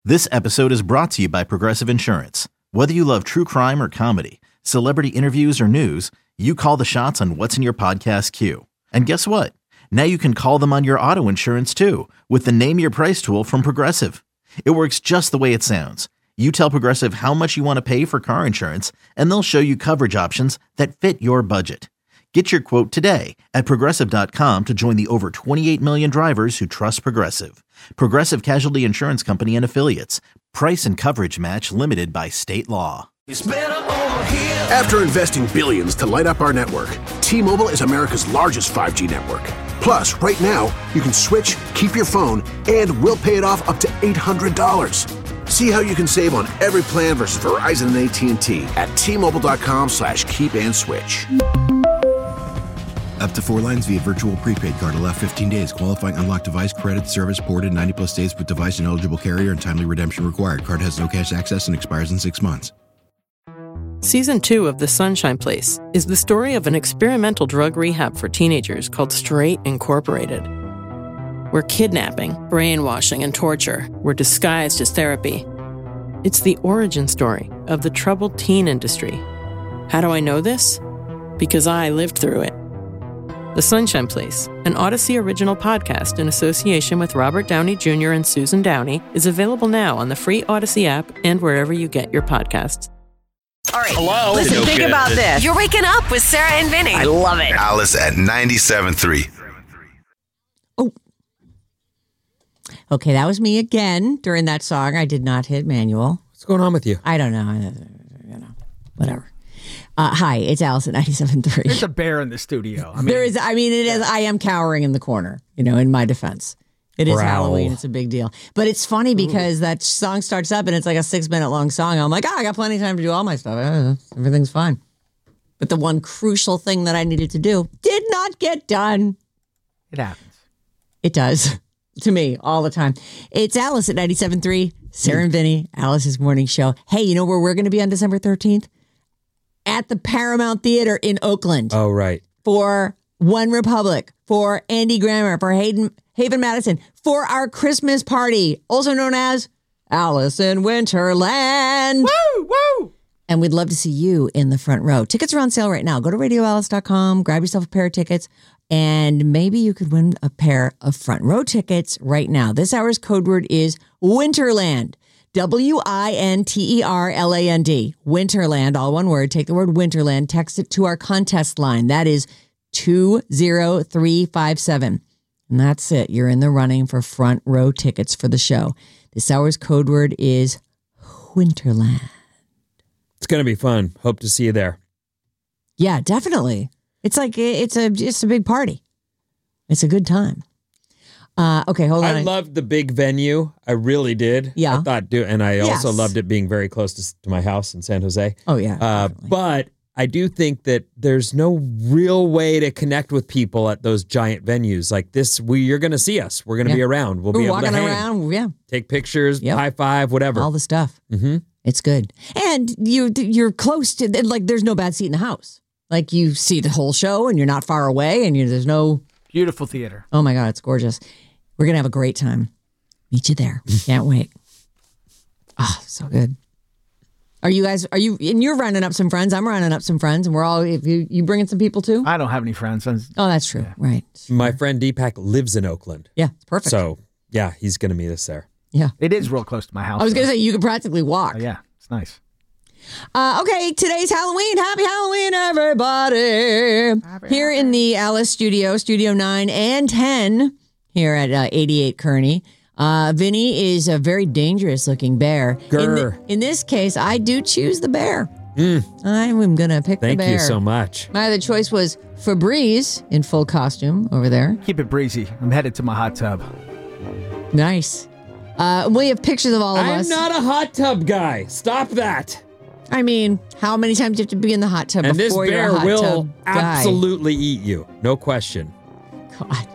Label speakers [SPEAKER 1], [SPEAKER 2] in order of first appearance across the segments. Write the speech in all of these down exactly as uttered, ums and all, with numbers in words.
[SPEAKER 1] This episode is brought to you by Progressive Insurance. Whether you love true crime or comedy, celebrity interviews or news, you call the shots on what's in your podcast queue. And guess what? Now you can call them on your auto insurance too with the Name Your Price tool from Progressive. It works just the way it sounds. You tell Progressive how much you want to pay for car insurance, and they'll show you coverage options that fit your budget. Get your quote today at Progressive dot com to join the over twenty-eight million drivers who trust Progressive. Progressive Casualty Insurance Company and Affiliates. Price and coverage match limited by state law.
[SPEAKER 2] It's better over here.
[SPEAKER 3] After investing billions to light up our network, T-Mobile is America's largest five G network. Plus, right now, you can switch, keep your phone, and we'll pay it off up to eight hundred dollars. See how you can save on every plan versus Verizon and A T and T at T-Mobile.com slash keep and switch.
[SPEAKER 4] Up to four lines via virtual prepaid card. Allow fifteen days. Qualifying unlocked device credit service ported ninety plus days with device and eligible carrier and timely redemption required. Card has no cash access and expires in six months.
[SPEAKER 5] Season two of The Sunshine Place is the story of an experimental drug rehab for teenagers called Straight Incorporated, where kidnapping, brainwashing, and torture were disguised as therapy. It's the origin story of the troubled teen industry. How do I know this? Because I lived through it. The Sunshine Place, an Odyssey original podcast in association with Robert Downey Junior and Susan Downey, is available now on the free Odyssey app and wherever you get your podcasts.
[SPEAKER 6] All right.
[SPEAKER 7] Hello.
[SPEAKER 6] Listen,
[SPEAKER 7] No
[SPEAKER 6] think
[SPEAKER 7] kidding.
[SPEAKER 6] about this. You're waking up with Sarah and Vinny.
[SPEAKER 7] I love it.
[SPEAKER 8] Alice at ninety-seven point three.
[SPEAKER 9] Oh. Okay, that was me again during that song. I did not hit manual.
[SPEAKER 7] What's going on with you?
[SPEAKER 9] I don't know. I, you know, whatever. Uh, hi, it's Alice at ninety-seven point three.
[SPEAKER 10] There's a bear in the studio. I mean,
[SPEAKER 9] there is. I mean, it is. I am cowering in the corner. You know, in my defense, it is
[SPEAKER 7] Growl.
[SPEAKER 9] Halloween. It's a big deal. But it's funny because Ooh. that song starts up and it's like a six minute long song. I'm like, oh, I got plenty of time to do all my stuff. Uh, everything's fine. But the one crucial thing that I needed to do did not get done.
[SPEAKER 10] It happens.
[SPEAKER 9] It does. To me, all the time. It's Alice at ninety-seven point three. Sarah and Vinny, Alice's morning show. Hey, you know where we're going to be on December thirteenth? At the Paramount Theater in Oakland.
[SPEAKER 7] Oh, right.
[SPEAKER 9] For One Republic, for Andy Grammer, for Hayden, Haven Madison, for our Christmas party, also known as Alice in Winterland.
[SPEAKER 10] Woo, woo.
[SPEAKER 9] And we'd love to see you in the front row. Tickets are on sale right now. Go to radio alice dot com, grab yourself a pair of tickets, and maybe you could win a pair of front row tickets right now. This hour's code word is Winterland. W I N T E R L A N D. Winterland, all one word. Take the word Winterland, text it to our contest line. That is two zero three five seven. And that's it. You're in the running for front row tickets for the show. This hour's code word is Winterland.
[SPEAKER 7] It's going to be fun. Hope to see you there.
[SPEAKER 9] Yeah, definitely. It's like, it's a, it's a big party. It's a good time. Uh, okay, hold on.
[SPEAKER 7] I loved the big venue. I really did.
[SPEAKER 9] Yeah.
[SPEAKER 7] I thought, do, and I also
[SPEAKER 9] Yes.
[SPEAKER 7] loved it being very close to, to my house in San Jose.
[SPEAKER 9] Oh, yeah.
[SPEAKER 7] Uh, but I do think that there's no real way to connect with people at those giant venues like this. We, you're going to see us. We're going to
[SPEAKER 9] Yeah.
[SPEAKER 7] be around. We'll
[SPEAKER 9] We're
[SPEAKER 7] be able
[SPEAKER 9] walking
[SPEAKER 7] to hang,
[SPEAKER 9] around. Yeah.
[SPEAKER 7] take pictures,
[SPEAKER 9] Yep.
[SPEAKER 7] high five, whatever.
[SPEAKER 9] All the stuff.
[SPEAKER 7] Mm-hmm.
[SPEAKER 9] It's good. And you, you're close to, like, there's no bad seat in the house. Like, you see the whole show and you're not far away and you, there's no.
[SPEAKER 10] Beautiful theater.
[SPEAKER 9] Oh, my God. It's gorgeous. We're going to have a great time. Meet you there. Can't wait. Oh, so good. Are you guys, are you, and you're rounding up some friends. I'm rounding up some friends and we're all, if you, you bringing some people too?
[SPEAKER 10] I don't have any friends. I'm,
[SPEAKER 9] Oh, that's true.
[SPEAKER 10] Yeah.
[SPEAKER 9] Right.
[SPEAKER 7] My friend Deepak lives in Oakland.
[SPEAKER 9] Yeah, it's perfect.
[SPEAKER 7] So, yeah, he's going to meet us there.
[SPEAKER 9] Yeah.
[SPEAKER 10] It is real close to my house.
[SPEAKER 9] I was going to
[SPEAKER 10] though.
[SPEAKER 9] say, you could practically walk.
[SPEAKER 10] Oh, yeah, it's nice.
[SPEAKER 9] Uh, okay, today's Halloween. Happy Halloween, everybody.
[SPEAKER 10] Happy
[SPEAKER 9] Here in the Alice studio, Studio nine and ten, here at uh, eighty-eight Kearney. Uh, Vinny is a very dangerous looking bear. In,
[SPEAKER 7] Grr.
[SPEAKER 9] the, in this case, I do choose the bear.
[SPEAKER 7] Mm.
[SPEAKER 9] I'm going to pick
[SPEAKER 7] Thank
[SPEAKER 9] the bear.
[SPEAKER 7] you so much.
[SPEAKER 9] My other choice was Febreze in full costume over there.
[SPEAKER 10] Keep it breezy. I'm headed to my hot tub.
[SPEAKER 9] Nice. Uh, we have pictures of all of
[SPEAKER 7] I'm
[SPEAKER 9] us.
[SPEAKER 7] not a hot tub guy. Stop that.
[SPEAKER 9] I mean, how many times do you have to be in the hot tub
[SPEAKER 7] And this
[SPEAKER 9] before you're a
[SPEAKER 7] bear
[SPEAKER 9] hot
[SPEAKER 7] will
[SPEAKER 9] tub guy?
[SPEAKER 7] absolutely eat you. No question.
[SPEAKER 9] God.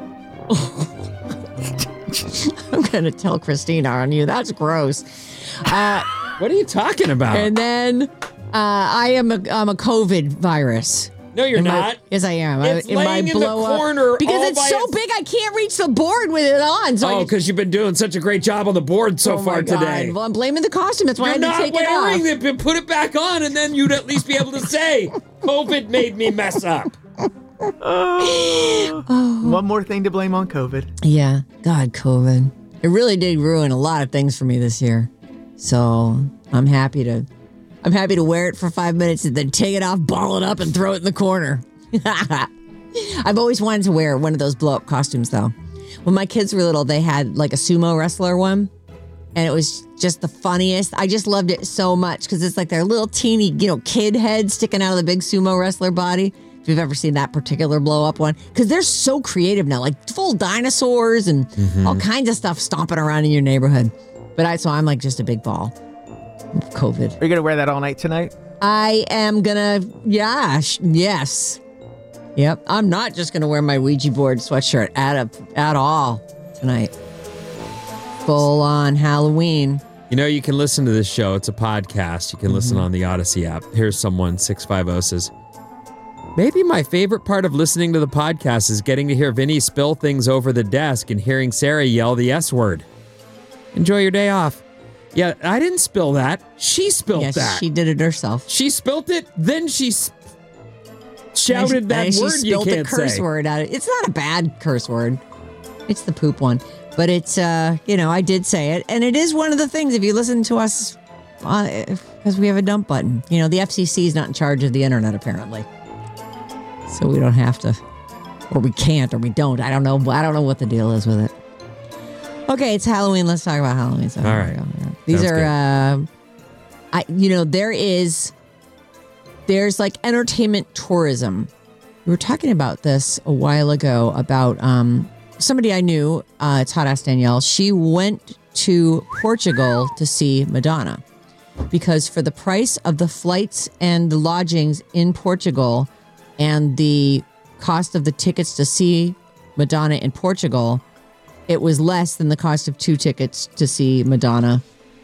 [SPEAKER 9] I'm going to tell Christina on you. That's gross. Uh,
[SPEAKER 7] What are you talking about?
[SPEAKER 9] and then uh, I am a, I'm a COVID virus.
[SPEAKER 7] No, you're
[SPEAKER 9] In my-
[SPEAKER 7] not.
[SPEAKER 9] yes, I am.
[SPEAKER 7] It's
[SPEAKER 9] I, in my
[SPEAKER 7] laying in the
[SPEAKER 9] blow up-
[SPEAKER 7] corner
[SPEAKER 9] because
[SPEAKER 7] all
[SPEAKER 9] it's
[SPEAKER 7] by
[SPEAKER 9] so
[SPEAKER 7] its-
[SPEAKER 9] big. I can't reach the board with it on. So I
[SPEAKER 7] Oh,
[SPEAKER 9] just-
[SPEAKER 7] because you've been doing such a great job on the board so
[SPEAKER 9] Oh my
[SPEAKER 7] far
[SPEAKER 9] God.
[SPEAKER 7] today.
[SPEAKER 9] Well, I'm blaming the costume. That's why
[SPEAKER 7] You're
[SPEAKER 9] I had to
[SPEAKER 7] not
[SPEAKER 9] take it off.
[SPEAKER 7] wearing it, but put it back on, and then you'd at least be able to say, COVID made me mess up.
[SPEAKER 2] One more thing to blame on COVID.
[SPEAKER 9] Yeah. God, COVID. It really did ruin a lot of things for me this year. So I'm happy to I'm happy to wear it for five minutes and then take it off, ball it up, and throw it in the corner. I've always wanted to wear one of those blow-up costumes, though. When my kids were little, they had like a sumo wrestler one, and it was just the funniest. I just loved it so much because it's like their little teeny, you know, kid head sticking out of the big sumo wrestler body. If you've ever seen that particular blow-up one, because they're so creative now, like full dinosaurs and
[SPEAKER 7] Mm-hmm.
[SPEAKER 9] all kinds of stuff stomping around in your neighborhood. But I, so I'm like just a big ball of COVID.
[SPEAKER 2] Are you going to wear that all night tonight?
[SPEAKER 9] I am gonna, yeah, sh- yes. Yep. I'm not just gonna wear my Ouija board sweatshirt at a, at all tonight. Full on Halloween.
[SPEAKER 7] You know, you can listen to this show. It's a podcast. You can
[SPEAKER 9] Mm-hmm.
[SPEAKER 7] listen on the Odyssey app. Here's someone, six five zero says, maybe my favorite part of listening to the podcast is getting to hear Vinny spill things over the desk and hearing Sarah yell the S word. Enjoy your day off. Yeah, I didn't spill that. She spilled
[SPEAKER 9] Yes,
[SPEAKER 7] that.
[SPEAKER 9] she did it herself.
[SPEAKER 7] She spilt it, then she s- shouted
[SPEAKER 9] And
[SPEAKER 7] that
[SPEAKER 9] she
[SPEAKER 7] word you
[SPEAKER 9] spilled
[SPEAKER 7] can't
[SPEAKER 9] a curse
[SPEAKER 7] say.
[SPEAKER 9] word out. It's not a bad curse word. It's the poop one. But it's, uh, you know, I did say it. And it is one of the things, if you listen to us, because uh, we have a dump button. You know, the F C C is not in charge of the internet, apparently. So we don't have to, or we can't, or we don't. I don't know. I don't know what the deal is with it. Okay, it's Halloween. Let's talk about Halloween. So
[SPEAKER 7] All right.
[SPEAKER 9] These
[SPEAKER 7] Sounds
[SPEAKER 9] are,
[SPEAKER 7] good.
[SPEAKER 9] uh, I, you know, there is, there's like entertainment tourism. We were talking about this a while ago about um, somebody I knew. Uh, it's Hot Ass Danielle. She went to Portugal to see Madonna because for the price of the flights and the lodgings in Portugal and the cost of the tickets to see Madonna in Portugal, it was less than the cost of two tickets to see Madonna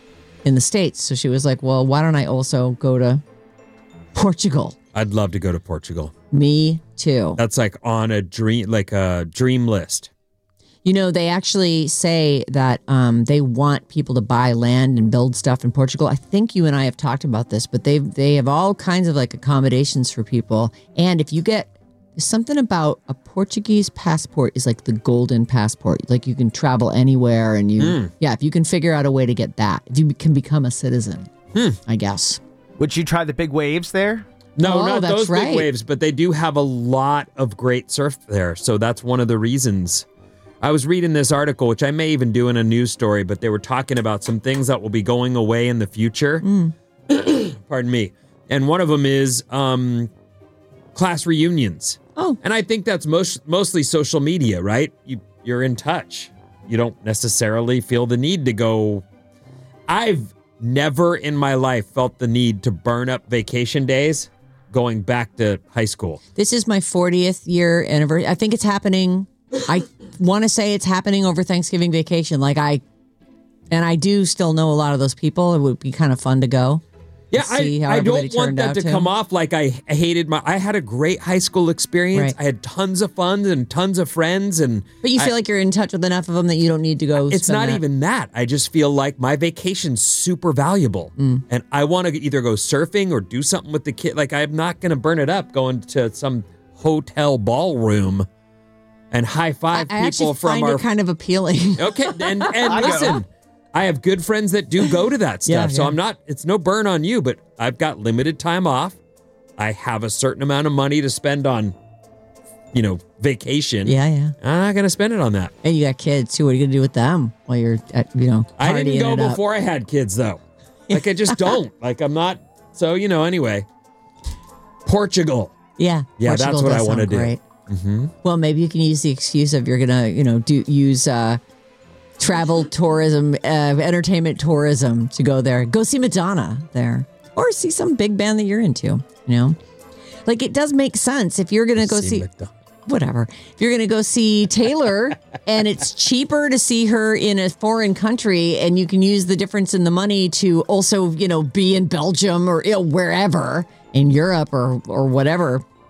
[SPEAKER 9] in the States. So she was like, well, why don't I also go to Portugal?
[SPEAKER 7] I'd love to go to Portugal.
[SPEAKER 9] Me too.
[SPEAKER 7] That's like on a dream, like a dream list.
[SPEAKER 9] You know, they actually say that um, they want people to buy land and build stuff in Portugal. I think you and I have talked about this, but they they have all kinds of like accommodations for people. And if you get there's something about a Portuguese passport is like the golden passport. Like you can travel anywhere and you,
[SPEAKER 7] Mm.
[SPEAKER 9] yeah, if you can figure out a way to get that, if you can become a citizen,
[SPEAKER 7] Hmm.
[SPEAKER 9] I guess.
[SPEAKER 2] Would you try the big waves there?
[SPEAKER 7] No,
[SPEAKER 9] Oh,
[SPEAKER 7] not
[SPEAKER 9] that's
[SPEAKER 7] those
[SPEAKER 9] right.
[SPEAKER 7] big waves, but they do have a lot of great surf there. So that's one of the reasons. I was reading this article, which I may even do in a news story, but they were talking about some things that will be going away in the future.
[SPEAKER 9] Mm.
[SPEAKER 7] Pardon me. And one of them is um, class reunions.
[SPEAKER 9] Oh.
[SPEAKER 7] And I think that's most mostly social media, right? You, you're in touch. You don't necessarily feel the need to go. I've never in my life felt the need to burn up vacation days going back to high school.
[SPEAKER 9] This is my fortieth year anniversary. I think it's happening. I want to say it's happening over Thanksgiving vacation. Like I, and I do still know a lot of those people. It would be kind of fun to go.
[SPEAKER 7] Yeah,
[SPEAKER 9] and see
[SPEAKER 7] I,
[SPEAKER 9] how
[SPEAKER 7] I
[SPEAKER 9] everybody
[SPEAKER 7] don't want
[SPEAKER 9] turned
[SPEAKER 7] that
[SPEAKER 9] out
[SPEAKER 7] to come off like I hated my. I had a great high school experience.
[SPEAKER 9] Right.
[SPEAKER 7] I had tons of fun and tons of friends, and
[SPEAKER 9] But you feel
[SPEAKER 7] I-
[SPEAKER 9] like you're in touch with enough of them that you don't need to go.
[SPEAKER 7] it's
[SPEAKER 9] spend
[SPEAKER 7] not
[SPEAKER 9] that.
[SPEAKER 7] even that. I just feel like my vacation's super valuable,
[SPEAKER 9] Mm.
[SPEAKER 7] and I want to either go surfing or do something with the kid. Like I'm not going to burn it up going to some hotel ballroom and high five
[SPEAKER 9] I, I
[SPEAKER 7] people
[SPEAKER 9] actually
[SPEAKER 7] from
[SPEAKER 9] find
[SPEAKER 7] our.
[SPEAKER 9] it kind of appealing.
[SPEAKER 7] Okay, and and
[SPEAKER 2] I go.
[SPEAKER 7] listen, I have good friends that do go to that stuff,
[SPEAKER 9] Yeah,
[SPEAKER 7] so
[SPEAKER 9] yeah.
[SPEAKER 7] I'm not. It's no burn on you, but I've got limited time off. I have a certain amount of money to spend on, you know, vacation.
[SPEAKER 9] Yeah, yeah.
[SPEAKER 7] I'm not gonna spend it on that.
[SPEAKER 9] And you got kids too. What are you gonna do with them while you're at, you know,
[SPEAKER 7] I didn't
[SPEAKER 9] partying
[SPEAKER 7] go
[SPEAKER 9] it up?
[SPEAKER 7] before I had kids though. Like I just don't. Like I'm not. So you know. Anyway, Portugal.
[SPEAKER 9] Yeah,
[SPEAKER 7] Yeah, that's
[SPEAKER 9] Portugal
[SPEAKER 7] what I
[SPEAKER 9] does
[SPEAKER 7] wanna
[SPEAKER 9] sound
[SPEAKER 7] do.
[SPEAKER 9] great.
[SPEAKER 7] Mm-hmm.
[SPEAKER 9] Well, maybe you can use the excuse of you're gonna, you know, do use uh, travel tourism, uh, entertainment tourism to go there. Go see Madonna there, or see some big band that you're into. You know, like it does make sense if you're gonna go see.
[SPEAKER 7] Madonna.
[SPEAKER 9] Whatever. If you're going to go see Taylor and it's cheaper to see her in a foreign country and you can use the difference in the money to also, you know, be in Belgium or you know, wherever in Europe or or whatever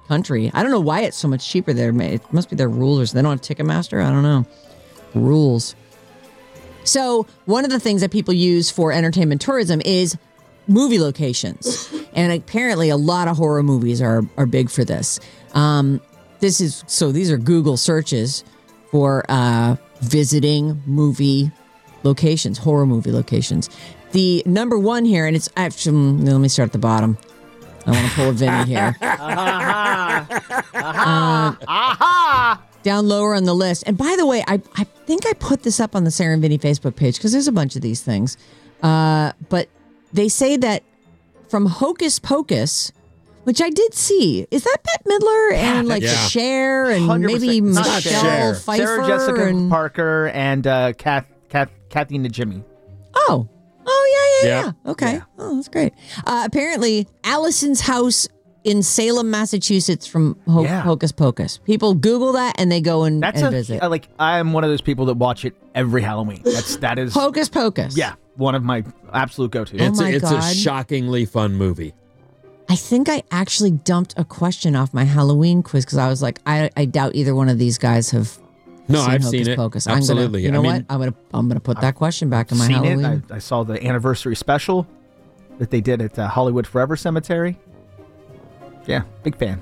[SPEAKER 9] country. I don't know why it's so much cheaper there. It must be their rules. They don't have Ticketmaster. I don't know. Rules. So one of the things that people use for entertainment tourism is movie locations. And apparently a lot of horror movies are, are big for this. Um, this is so these are Google searches for uh, visiting movie locations, horror movie locations. The number one here, and it's actually, let me start at the bottom. I want to pull a Vinny here.
[SPEAKER 2] Aha!
[SPEAKER 9] Uh,
[SPEAKER 2] Aha!
[SPEAKER 9] Down lower on the list. And by the way, I, I think I put this up on the Sarah and Vinny Facebook page because there's a bunch of these things. Uh, but they say that from Hocus Pocus, which I did see, is that Bette Midler and like
[SPEAKER 7] Yeah.
[SPEAKER 9] Cher and
[SPEAKER 2] one hundred percent.
[SPEAKER 9] maybe
[SPEAKER 2] Not
[SPEAKER 9] Michelle
[SPEAKER 7] Cher.
[SPEAKER 9] Pfeiffer?
[SPEAKER 2] Sarah Jessica
[SPEAKER 9] and,
[SPEAKER 2] Parker and uh, Kath, Kath, Kathy Najimy.
[SPEAKER 9] Oh. Oh, yeah, yeah,
[SPEAKER 7] Yeah.
[SPEAKER 9] yeah. Okay.
[SPEAKER 2] Yeah.
[SPEAKER 9] Oh, that's great. Uh, apparently, Allison's house in Salem, Massachusetts from Ho-
[SPEAKER 2] Yeah.
[SPEAKER 9] Hocus Pocus. People Google that and they go and,
[SPEAKER 2] That's
[SPEAKER 9] and
[SPEAKER 2] a
[SPEAKER 9] visit.
[SPEAKER 2] uh, like I'm one of those people that watch it every Halloween. That's that is
[SPEAKER 9] Hocus Pocus.
[SPEAKER 2] yeah one of my absolute go to.
[SPEAKER 9] Oh
[SPEAKER 7] It's,
[SPEAKER 9] my
[SPEAKER 7] a, it's
[SPEAKER 9] God.
[SPEAKER 7] a shockingly fun movie.
[SPEAKER 9] I think I actually dumped a question off my Halloween quiz because I was like, I, I doubt either one of these guys have
[SPEAKER 7] No,
[SPEAKER 9] seen
[SPEAKER 7] I've
[SPEAKER 9] Hocus
[SPEAKER 7] seen it.
[SPEAKER 9] Pocus.
[SPEAKER 7] Absolutely.
[SPEAKER 9] I'm gonna, you know
[SPEAKER 7] I mean,
[SPEAKER 9] what? I'm gonna I'm gonna put that question back in my
[SPEAKER 2] Seen
[SPEAKER 9] Halloween.
[SPEAKER 2] it. I, I saw the anniversary special that they did at uh, Hollywood Forever Cemetery. Yeah, big fan.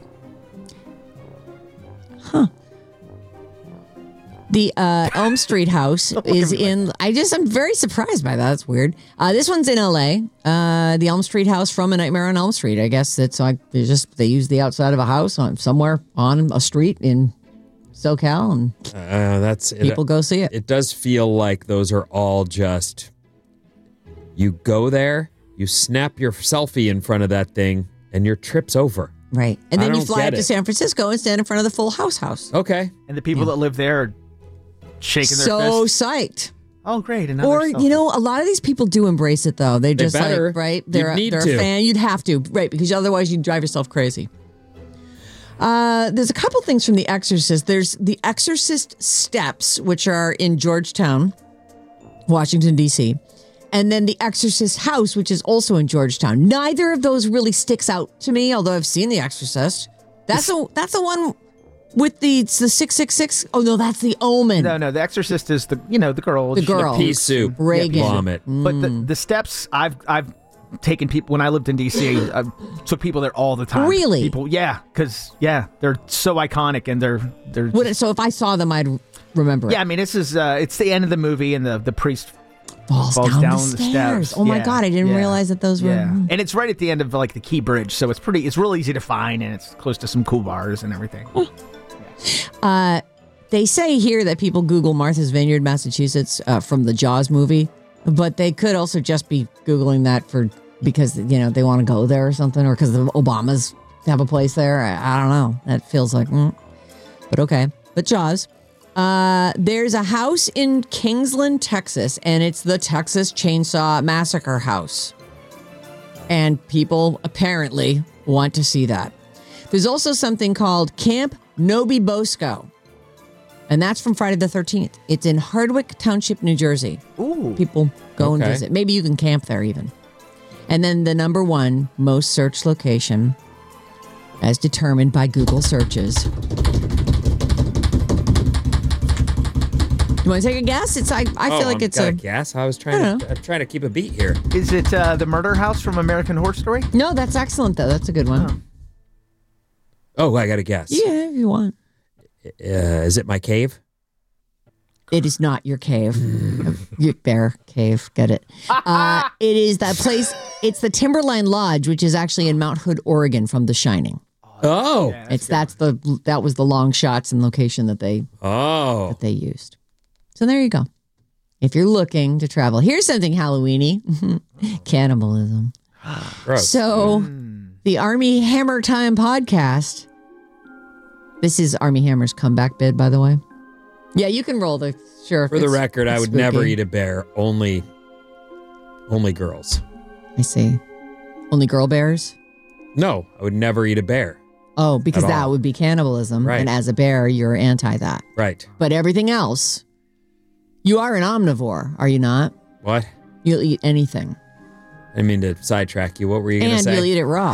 [SPEAKER 9] The uh, Elm Street house
[SPEAKER 2] Don't look
[SPEAKER 9] is
[SPEAKER 2] at me
[SPEAKER 9] in. I just I'm very surprised by that. That's weird. Uh, this one's in L A. Uh, the Elm Street house from A Nightmare on Elm Street. I guess it's like they just they use the outside of a house on somewhere on a street in SoCal, and
[SPEAKER 7] Uh, that's it,
[SPEAKER 9] people go see it.
[SPEAKER 7] It does feel like those are all just. You go there, you snap your selfie in front of that thing, and your trip's over.
[SPEAKER 9] Right, and
[SPEAKER 7] I
[SPEAKER 9] then you
[SPEAKER 7] don't
[SPEAKER 9] fly
[SPEAKER 7] get
[SPEAKER 9] up to
[SPEAKER 7] it.
[SPEAKER 9] San Francisco and stand in front of the Full House house.
[SPEAKER 7] Okay.
[SPEAKER 2] And the people that live there are shaking their
[SPEAKER 9] So
[SPEAKER 2] fists.
[SPEAKER 9] psyched.
[SPEAKER 2] Oh, great! Another
[SPEAKER 9] Or
[SPEAKER 2] selfie.
[SPEAKER 9] you know, a lot of these people do embrace it though. They
[SPEAKER 7] They
[SPEAKER 9] just
[SPEAKER 7] better.
[SPEAKER 9] like right.
[SPEAKER 7] You'd
[SPEAKER 9] They're a,
[SPEAKER 7] need
[SPEAKER 9] they're
[SPEAKER 7] to.
[SPEAKER 9] a fan. You'd have to right because otherwise you'd drive yourself crazy. Uh, there's a couple things from The Exorcist. There's The Exorcist Steps, which are in Georgetown, Washington D C, and then The Exorcist House, which is also in Georgetown. Neither of those really sticks out to me, although I've seen The Exorcist. That's a that's the one with the it's the six six six. Oh no, that's The Omen.
[SPEAKER 2] no, no. The Exorcist is the you know the girl.
[SPEAKER 9] The girl.
[SPEAKER 7] Pea soup.
[SPEAKER 9] Reagan.
[SPEAKER 7] Vomit.
[SPEAKER 2] But the the steps I've I've taken people when I lived in D C. I took people there all the time.
[SPEAKER 9] Really?
[SPEAKER 2] People, yeah, because yeah, they're so iconic and they're they're.
[SPEAKER 9] Would it- so if I saw them, I'd remember it.
[SPEAKER 2] yeah, I mean, this is uh, it's the end of the movie and the the priest
[SPEAKER 9] Falls,
[SPEAKER 2] falls
[SPEAKER 9] down,
[SPEAKER 2] down,
[SPEAKER 9] the
[SPEAKER 2] the
[SPEAKER 9] stairs.
[SPEAKER 2] steps.
[SPEAKER 9] Oh my
[SPEAKER 2] Yeah,
[SPEAKER 9] God, I didn't
[SPEAKER 2] yeah,
[SPEAKER 9] realize that those were.
[SPEAKER 2] Yeah, and it's right at the end of like the Key Bridge, so it's pretty. It's real easy to find, and it's close to some cool bars and everything.
[SPEAKER 9] Uh, they say here that people Google Martha's Vineyard, Massachusetts, uh, from the Jaws movie, but they could also just be Googling that for because you know they want to go there or something, or because the Obamas have a place there. I, I don't know. That feels like, mm. but okay. But Jaws. Uh, there's a house in Kingsland, Texas, and it's the Texas Chainsaw Massacre house. And people apparently want to see that. There's also something called Camp Nobi Bosco, and that's from Friday the thirteenth. It's in Hardwick Township, New Jersey.
[SPEAKER 2] Ooh,
[SPEAKER 9] People go and
[SPEAKER 7] Okay.
[SPEAKER 9] visit. Maybe you can camp there even. And then the number one most searched location, as determined by Google searches. You want to take a guess? It's I. I feel
[SPEAKER 7] Oh,
[SPEAKER 9] like
[SPEAKER 7] I'm
[SPEAKER 9] it's
[SPEAKER 7] got
[SPEAKER 9] a.
[SPEAKER 7] guess. I was
[SPEAKER 9] I
[SPEAKER 7] trying
[SPEAKER 9] don't
[SPEAKER 7] to I'm trying to keep a beat here.
[SPEAKER 2] is it uh, the murder house from American Horror Story?
[SPEAKER 9] No, that's excellent though. That's a good one.
[SPEAKER 7] Oh, I got a guess.
[SPEAKER 9] Yeah, if you want.
[SPEAKER 7] Uh, is it my cave?
[SPEAKER 9] It is not your cave. Your bear cave. Get it. Uh, it is that place. It's the Timberline Lodge, which is actually in Mount Hood, Oregon, from The Shining.
[SPEAKER 7] Oh.
[SPEAKER 2] Yeah,
[SPEAKER 9] it's that's the that was the long shots and location that they
[SPEAKER 7] Oh.
[SPEAKER 9] that they used. So there you go. If you're looking to travel, here's something Halloweeny: cannibalism.
[SPEAKER 7] Gross.
[SPEAKER 9] So the Army Hammer Time podcast. This is Army Hammer's comeback bid, by the way. Yeah, you can roll the sure.
[SPEAKER 7] For the
[SPEAKER 9] it's-
[SPEAKER 7] record, I
[SPEAKER 9] it's
[SPEAKER 7] would never
[SPEAKER 9] spooky.
[SPEAKER 7] eat a bear. Only only girls.
[SPEAKER 9] I see. Only girl bears?
[SPEAKER 7] No, I would never eat a bear.
[SPEAKER 9] Oh, because
[SPEAKER 7] At
[SPEAKER 9] that
[SPEAKER 7] all.
[SPEAKER 9] would be cannibalism.
[SPEAKER 7] Right.
[SPEAKER 9] And as a bear, you're anti that.
[SPEAKER 7] Right.
[SPEAKER 9] But everything else, you are an omnivore, are you not?
[SPEAKER 7] What?
[SPEAKER 9] You'll eat anything.
[SPEAKER 7] I mean to sidetrack you. What were you going to
[SPEAKER 9] And
[SPEAKER 7] say?
[SPEAKER 9] you'll eat it raw.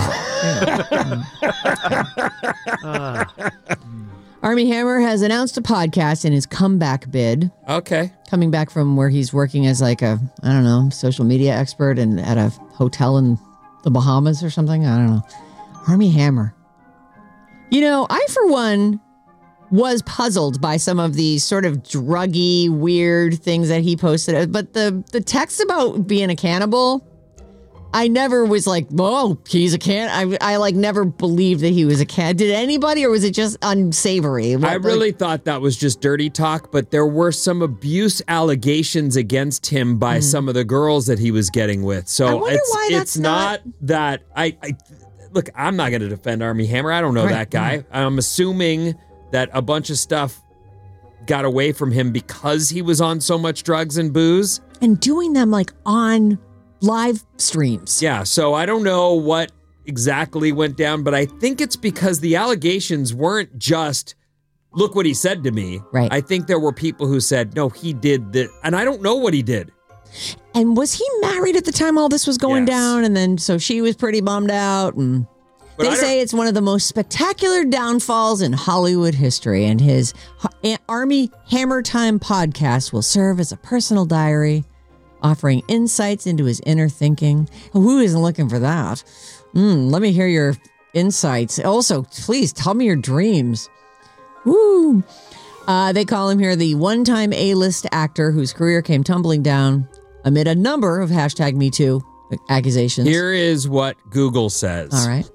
[SPEAKER 2] Uh,
[SPEAKER 9] Army Hammer has announced a podcast in his comeback bid.
[SPEAKER 7] Okay.
[SPEAKER 9] Coming back from where he's working as like a, I don't know, social media expert and at a hotel in the Bahamas or something. I don't know. Army Hammer. You know, I, for one, was puzzled by some of these sort of druggy, weird things that he posted. But the, the text about being a cannibal, I never was like, oh, he's a can. I, I like never believed that he was a can. Did anybody, or was it just unsavory? What,
[SPEAKER 7] I really like, thought that was just dirty talk, but there were some abuse allegations against him by mm. some of the girls that he was getting with. So
[SPEAKER 9] I wonder
[SPEAKER 7] it's
[SPEAKER 9] why
[SPEAKER 7] it's
[SPEAKER 9] that's
[SPEAKER 7] not,
[SPEAKER 9] not
[SPEAKER 7] that I, I look. I'm not going to defend Army Hammer. I don't know
[SPEAKER 9] right.
[SPEAKER 7] that guy. Mm. I'm assuming that a bunch of stuff got away from him because he was on so much drugs and booze
[SPEAKER 9] and doing them like on live streams.
[SPEAKER 7] Yeah, so I don't know what exactly went down, but I think it's because the allegations weren't just, look what he said to me.
[SPEAKER 9] Right.
[SPEAKER 7] I think there were people who said, no, he did this, and I don't know what he did.
[SPEAKER 9] And was he married at the time all this was going
[SPEAKER 7] Yes.
[SPEAKER 9] down? And then, so she was pretty bummed out. And
[SPEAKER 7] But
[SPEAKER 9] they
[SPEAKER 7] I
[SPEAKER 9] say it's one of the most spectacular downfalls in Hollywood history. And his H- Army Hammer Time podcast will serve as a personal diary, offering insights into his inner thinking. Who isn't looking for that? Mm, let me hear your insights. Also, please tell me your dreams. Woo! Uh, they call him here the one-time A-list actor whose career came tumbling down amid a number of hashtag Me Too accusations.
[SPEAKER 7] Here is what Google says.
[SPEAKER 9] All right.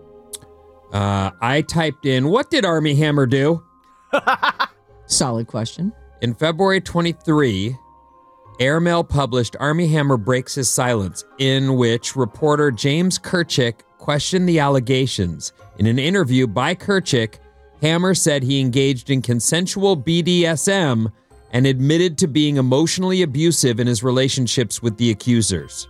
[SPEAKER 7] Uh, I typed in, what did Army Hammer do?
[SPEAKER 9] Solid question.
[SPEAKER 7] In February twenty-third, Airmail published Army Hammer Breaks His Silence, in which reporter James Kirchick questioned the allegations. In an interview by Kirchick, Hammer said he engaged in consensual B D S M and admitted to being emotionally abusive in his relationships with the accusers.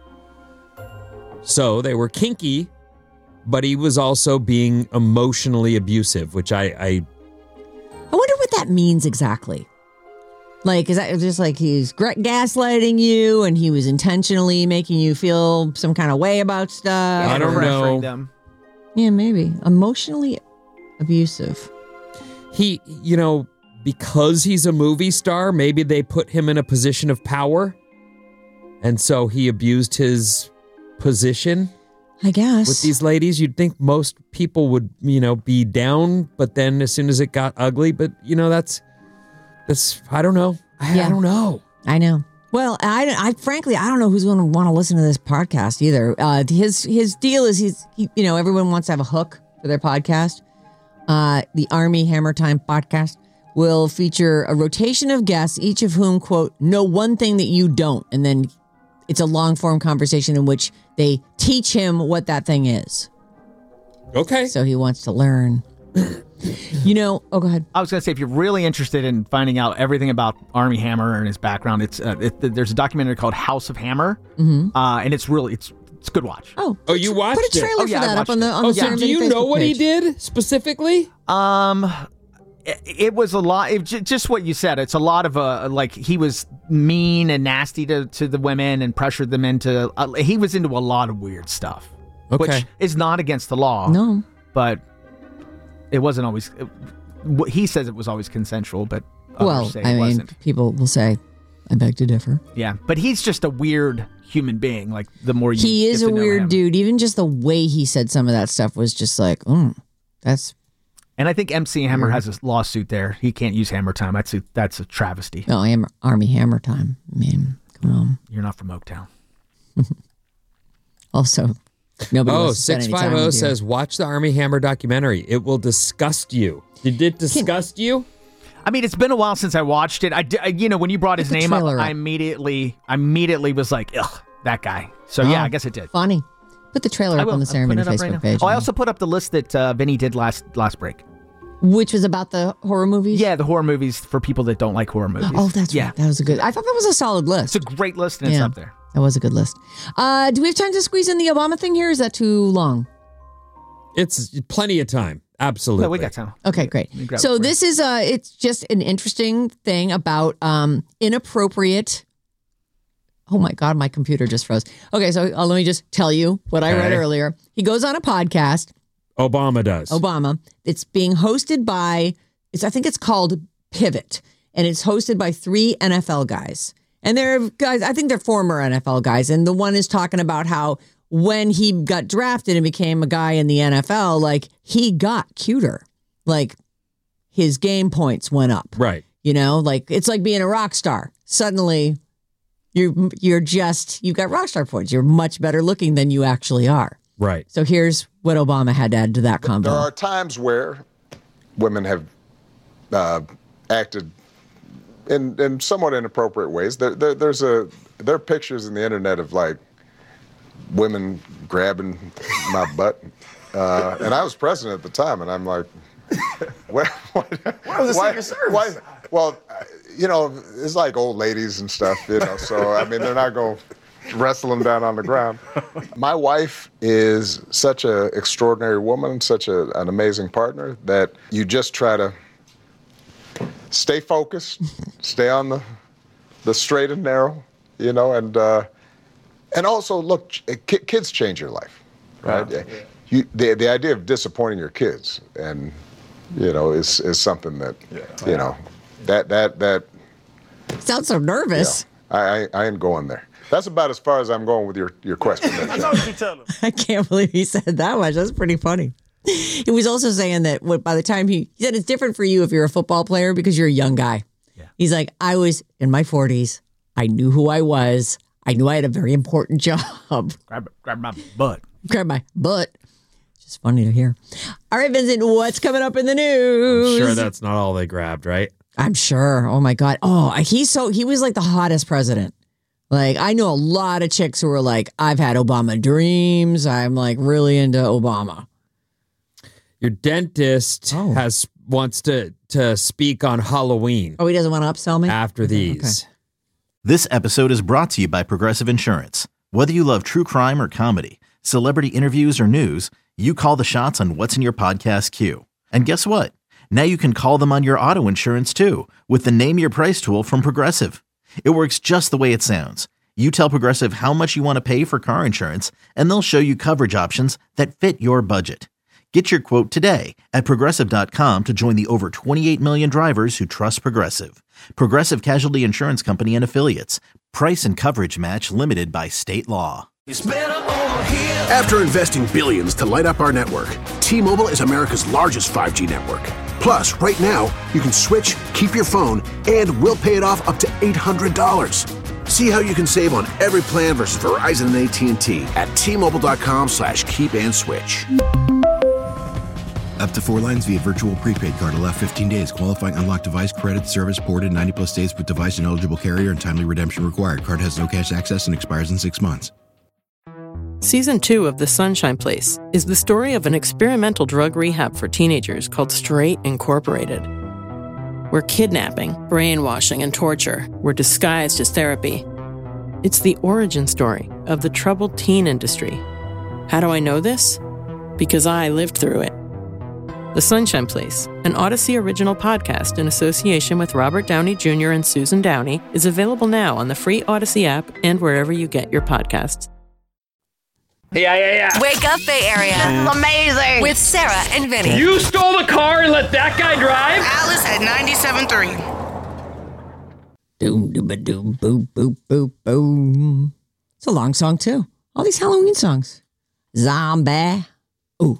[SPEAKER 7] So they were kinky, but he was also being emotionally abusive, which I... I,
[SPEAKER 9] I wonder what that means exactly. Like, is that just like he's gaslighting you and he was intentionally making you feel some kind of way about stuff?
[SPEAKER 7] I don't know.
[SPEAKER 2] Them.
[SPEAKER 9] Yeah, maybe. Emotionally abusive.
[SPEAKER 7] He, you know, because he's a movie star, maybe they put him in a position of power. And so he abused his position.
[SPEAKER 9] I guess.
[SPEAKER 7] With these ladies, you'd think most people would, you know, be down, but then as soon as it got ugly, but, you know, that's... That's, I don't know. I,
[SPEAKER 9] Yeah.
[SPEAKER 7] I don't know.
[SPEAKER 9] I know. Well, I, I frankly, I don't know who's going to want to listen to this podcast either. Uh, his his deal is he's, he, you know, everyone wants to have a hook for their podcast. Uh, the Army Hammer Time podcast will feature a rotation of guests, each of whom, quote, know one thing that you don't. And then it's a long form conversation in which they teach him what that thing is.
[SPEAKER 7] Okay.
[SPEAKER 9] So he wants to learn. You know, oh, go ahead.
[SPEAKER 2] I was going to say, if you're really interested in finding out everything about Army Hammer and his background, it's uh, it, there's a documentary called House of Hammer,
[SPEAKER 9] Mm-hmm.
[SPEAKER 2] uh, and it's really it's it's a good watch.
[SPEAKER 9] Oh,
[SPEAKER 7] Oh, you watched
[SPEAKER 9] put a
[SPEAKER 7] it?
[SPEAKER 9] trailer
[SPEAKER 2] Oh, yeah,
[SPEAKER 9] for
[SPEAKER 2] I
[SPEAKER 9] that up
[SPEAKER 2] watched
[SPEAKER 9] on the
[SPEAKER 2] it.
[SPEAKER 9] on
[SPEAKER 7] Oh,
[SPEAKER 9] the
[SPEAKER 7] so
[SPEAKER 9] Sarah
[SPEAKER 7] do
[SPEAKER 9] Vinny
[SPEAKER 7] you know
[SPEAKER 9] Facebook
[SPEAKER 7] what he
[SPEAKER 9] page.
[SPEAKER 7] did specifically?
[SPEAKER 2] Um, it, it was a lot. It, j- just what you said. It's a lot of uh, like he was mean and nasty to, to the women and pressured them into. Uh, he was into a lot of weird stuff,
[SPEAKER 7] Okay.
[SPEAKER 2] which is not against the law.
[SPEAKER 9] No.
[SPEAKER 2] But it wasn't always. It, what he says it was always consensual, but others
[SPEAKER 9] Well,
[SPEAKER 2] say
[SPEAKER 9] I
[SPEAKER 2] it
[SPEAKER 9] mean,
[SPEAKER 2] wasn't.
[SPEAKER 9] people will say, I beg to differ.
[SPEAKER 2] Yeah, but he's just a weird human being. Like the more you
[SPEAKER 9] He is
[SPEAKER 2] get
[SPEAKER 9] a
[SPEAKER 2] to know
[SPEAKER 9] weird
[SPEAKER 2] him.
[SPEAKER 9] dude. Even just the way he said some of that stuff was just like, mm, that's,
[SPEAKER 2] And I think M C Hammer has a lawsuit there. He can't use Hammer Time. That's a, that's a travesty.
[SPEAKER 9] no, I am Army Hammer Time. I mean, come on.
[SPEAKER 2] You're not from Oaktown.
[SPEAKER 9] Also, nobody
[SPEAKER 7] Oh,
[SPEAKER 9] wants to spend
[SPEAKER 7] six
[SPEAKER 9] any
[SPEAKER 7] five
[SPEAKER 9] time
[SPEAKER 7] zero
[SPEAKER 9] with you.
[SPEAKER 7] says, watch the Army Hammer documentary. It will disgust you. Did it disgust you?
[SPEAKER 2] I mean, it's been a while since I watched it. I, di- I- you know, when you brought his
[SPEAKER 9] Put the
[SPEAKER 2] name up,
[SPEAKER 9] trailer up.
[SPEAKER 2] I immediately, I immediately was like, ugh, that guy. So yeah,
[SPEAKER 9] Oh,
[SPEAKER 2] I guess it did.
[SPEAKER 9] Funny. Put the trailer
[SPEAKER 2] I
[SPEAKER 9] up
[SPEAKER 2] will.
[SPEAKER 9] on the
[SPEAKER 2] I'm
[SPEAKER 9] Sarah
[SPEAKER 2] putting
[SPEAKER 9] Vinny
[SPEAKER 2] it up right
[SPEAKER 9] Facebook
[SPEAKER 2] now.
[SPEAKER 9] page.
[SPEAKER 2] Oh, I also put up the list that uh, Vinny did last last break.
[SPEAKER 9] Which was about the horror movies?
[SPEAKER 2] Yeah, the horror movies for people that don't like horror movies.
[SPEAKER 9] Oh, that's
[SPEAKER 2] yeah.
[SPEAKER 9] right. That was a good, I thought that was a solid list.
[SPEAKER 2] It's a great list and it's
[SPEAKER 9] Yeah.
[SPEAKER 2] up there.
[SPEAKER 9] That was a good list. Uh, do we have time to squeeze in the Obama thing here? Or is that too long?
[SPEAKER 7] It's plenty of time. Absolutely.
[SPEAKER 2] No, we got time.
[SPEAKER 9] Okay, great.
[SPEAKER 2] me grab it
[SPEAKER 9] So
[SPEAKER 2] for you.
[SPEAKER 9] this is uh it's just an interesting thing about um inappropriate Oh my God, my computer just froze. Okay, so uh, let me just tell you what I read
[SPEAKER 7] Okay.
[SPEAKER 9] earlier. He goes on a podcast,
[SPEAKER 7] Obama does.
[SPEAKER 9] Obama. It's being hosted by, it's I think it's called Pivot, and it's hosted by three N F L guys. And they're guys, I think they're former N F L guys. And the one is talking about how when he got drafted and became a guy in the N F L, like he got cuter. Like his game points went up.
[SPEAKER 7] Right.
[SPEAKER 9] You know, like it's like being a rock star. Suddenly you're you're just you've got rock star points. You're much better looking than you actually are.
[SPEAKER 7] Right.
[SPEAKER 9] So here's what Obama had to add to that combo.
[SPEAKER 11] There are times where women have uh, acted in in somewhat inappropriate ways. There, there there's a there are pictures in the internet of like women grabbing my butt, uh, and I was president at the time, and I'm like, what? what
[SPEAKER 12] Why was it
[SPEAKER 11] why,
[SPEAKER 12] Secret Service?
[SPEAKER 11] why, well, you know, it's like old ladies and stuff, you know. So I mean, they're not going to wrestle them down on the ground. My wife is such an extraordinary woman, such a, an amazing partner that you just try to stay focused, stay on the the straight and narrow, you know, and uh, and also look, ki- kids change your life, right?
[SPEAKER 12] Yeah.
[SPEAKER 11] You, the the idea of disappointing your kids, and you know, is is something that
[SPEAKER 12] Yeah.
[SPEAKER 11] you know that that that.
[SPEAKER 9] Sounds so nervous.
[SPEAKER 11] Yeah, I, I I ain't going there. That's about as far as I'm going with your your question.
[SPEAKER 12] I know what you tell him.
[SPEAKER 9] I can't believe he said that much. That's pretty funny. He was also saying that what, by the time he, he said it's different for you if you're a football player because you're a young guy.
[SPEAKER 10] Yeah.
[SPEAKER 9] He's like, I was in my forties. I knew who I was. I knew I had a very important job.
[SPEAKER 10] Grab, grab my butt.
[SPEAKER 9] Grab my butt. Just funny to hear. All right, Vincent, what's coming up in the news?
[SPEAKER 7] I'm sure that's not all they grabbed, right?
[SPEAKER 9] I'm sure. Oh my God. Oh, he's so, he was like the hottest president. Like, I know a lot of chicks who were like, I've had Obama dreams. I'm like really into Obama.
[SPEAKER 7] Your dentist
[SPEAKER 9] Oh.
[SPEAKER 7] has wants to to speak on Halloween
[SPEAKER 9] Oh, he doesn't want to upsell me?
[SPEAKER 7] after these.
[SPEAKER 1] This episode is brought to you by Progressive Insurance. Whether you love true crime or comedy, celebrity interviews or news, you call the shots on what's in your podcast queue. And guess what? Now you can call them on your auto insurance too with the Name Your Price tool from Progressive. It works just the way it sounds. You tell Progressive how much you want to pay for car insurance, and they'll show you coverage options that fit your budget. Get your quote today at Progressive dot com to join the over twenty-eight million drivers who trust Progressive. Progressive Casualty Insurance Company and Affiliates. Price and coverage match limited by state law.
[SPEAKER 3] After investing billions to light up our network, T-Mobile is America's largest five G network. Plus, right now, you can switch, keep your phone, and we'll pay it off up to eight hundred dollars. See how you can save on every plan versus Verizon and A T and T at T-Mobile.com slash keep and switch.
[SPEAKER 4] Up to four lines via virtual prepaid card. Allow fifteen days. Qualifying unlocked device credit service ported ninety plus days with device and eligible carrier and timely redemption required. Card has no cash access and expires in six months.
[SPEAKER 5] Season two of The Sunshine Place is the story of an experimental drug rehab for teenagers called Straight Incorporated, where kidnapping, brainwashing, and torture were disguised as therapy. It's the origin story of the troubled teen industry. How do I know this? Because I lived through it. The Sunshine Place, an Odyssey original podcast in association with Robert Downey Junior and Susan Downey, is available now on the free Odyssey app and wherever you get your podcasts.
[SPEAKER 12] Yeah, yeah, yeah.
[SPEAKER 6] Wake up, Bay Area. This is amazing. With Sarah and Vinny.
[SPEAKER 12] You stole the car and let that guy drive?
[SPEAKER 6] Alice at ninety-seven point three.
[SPEAKER 9] Doom, doom, ba, doom, boom, boom, boom, boom. It's a long song, too. All these Halloween songs. Zombie. Ooh.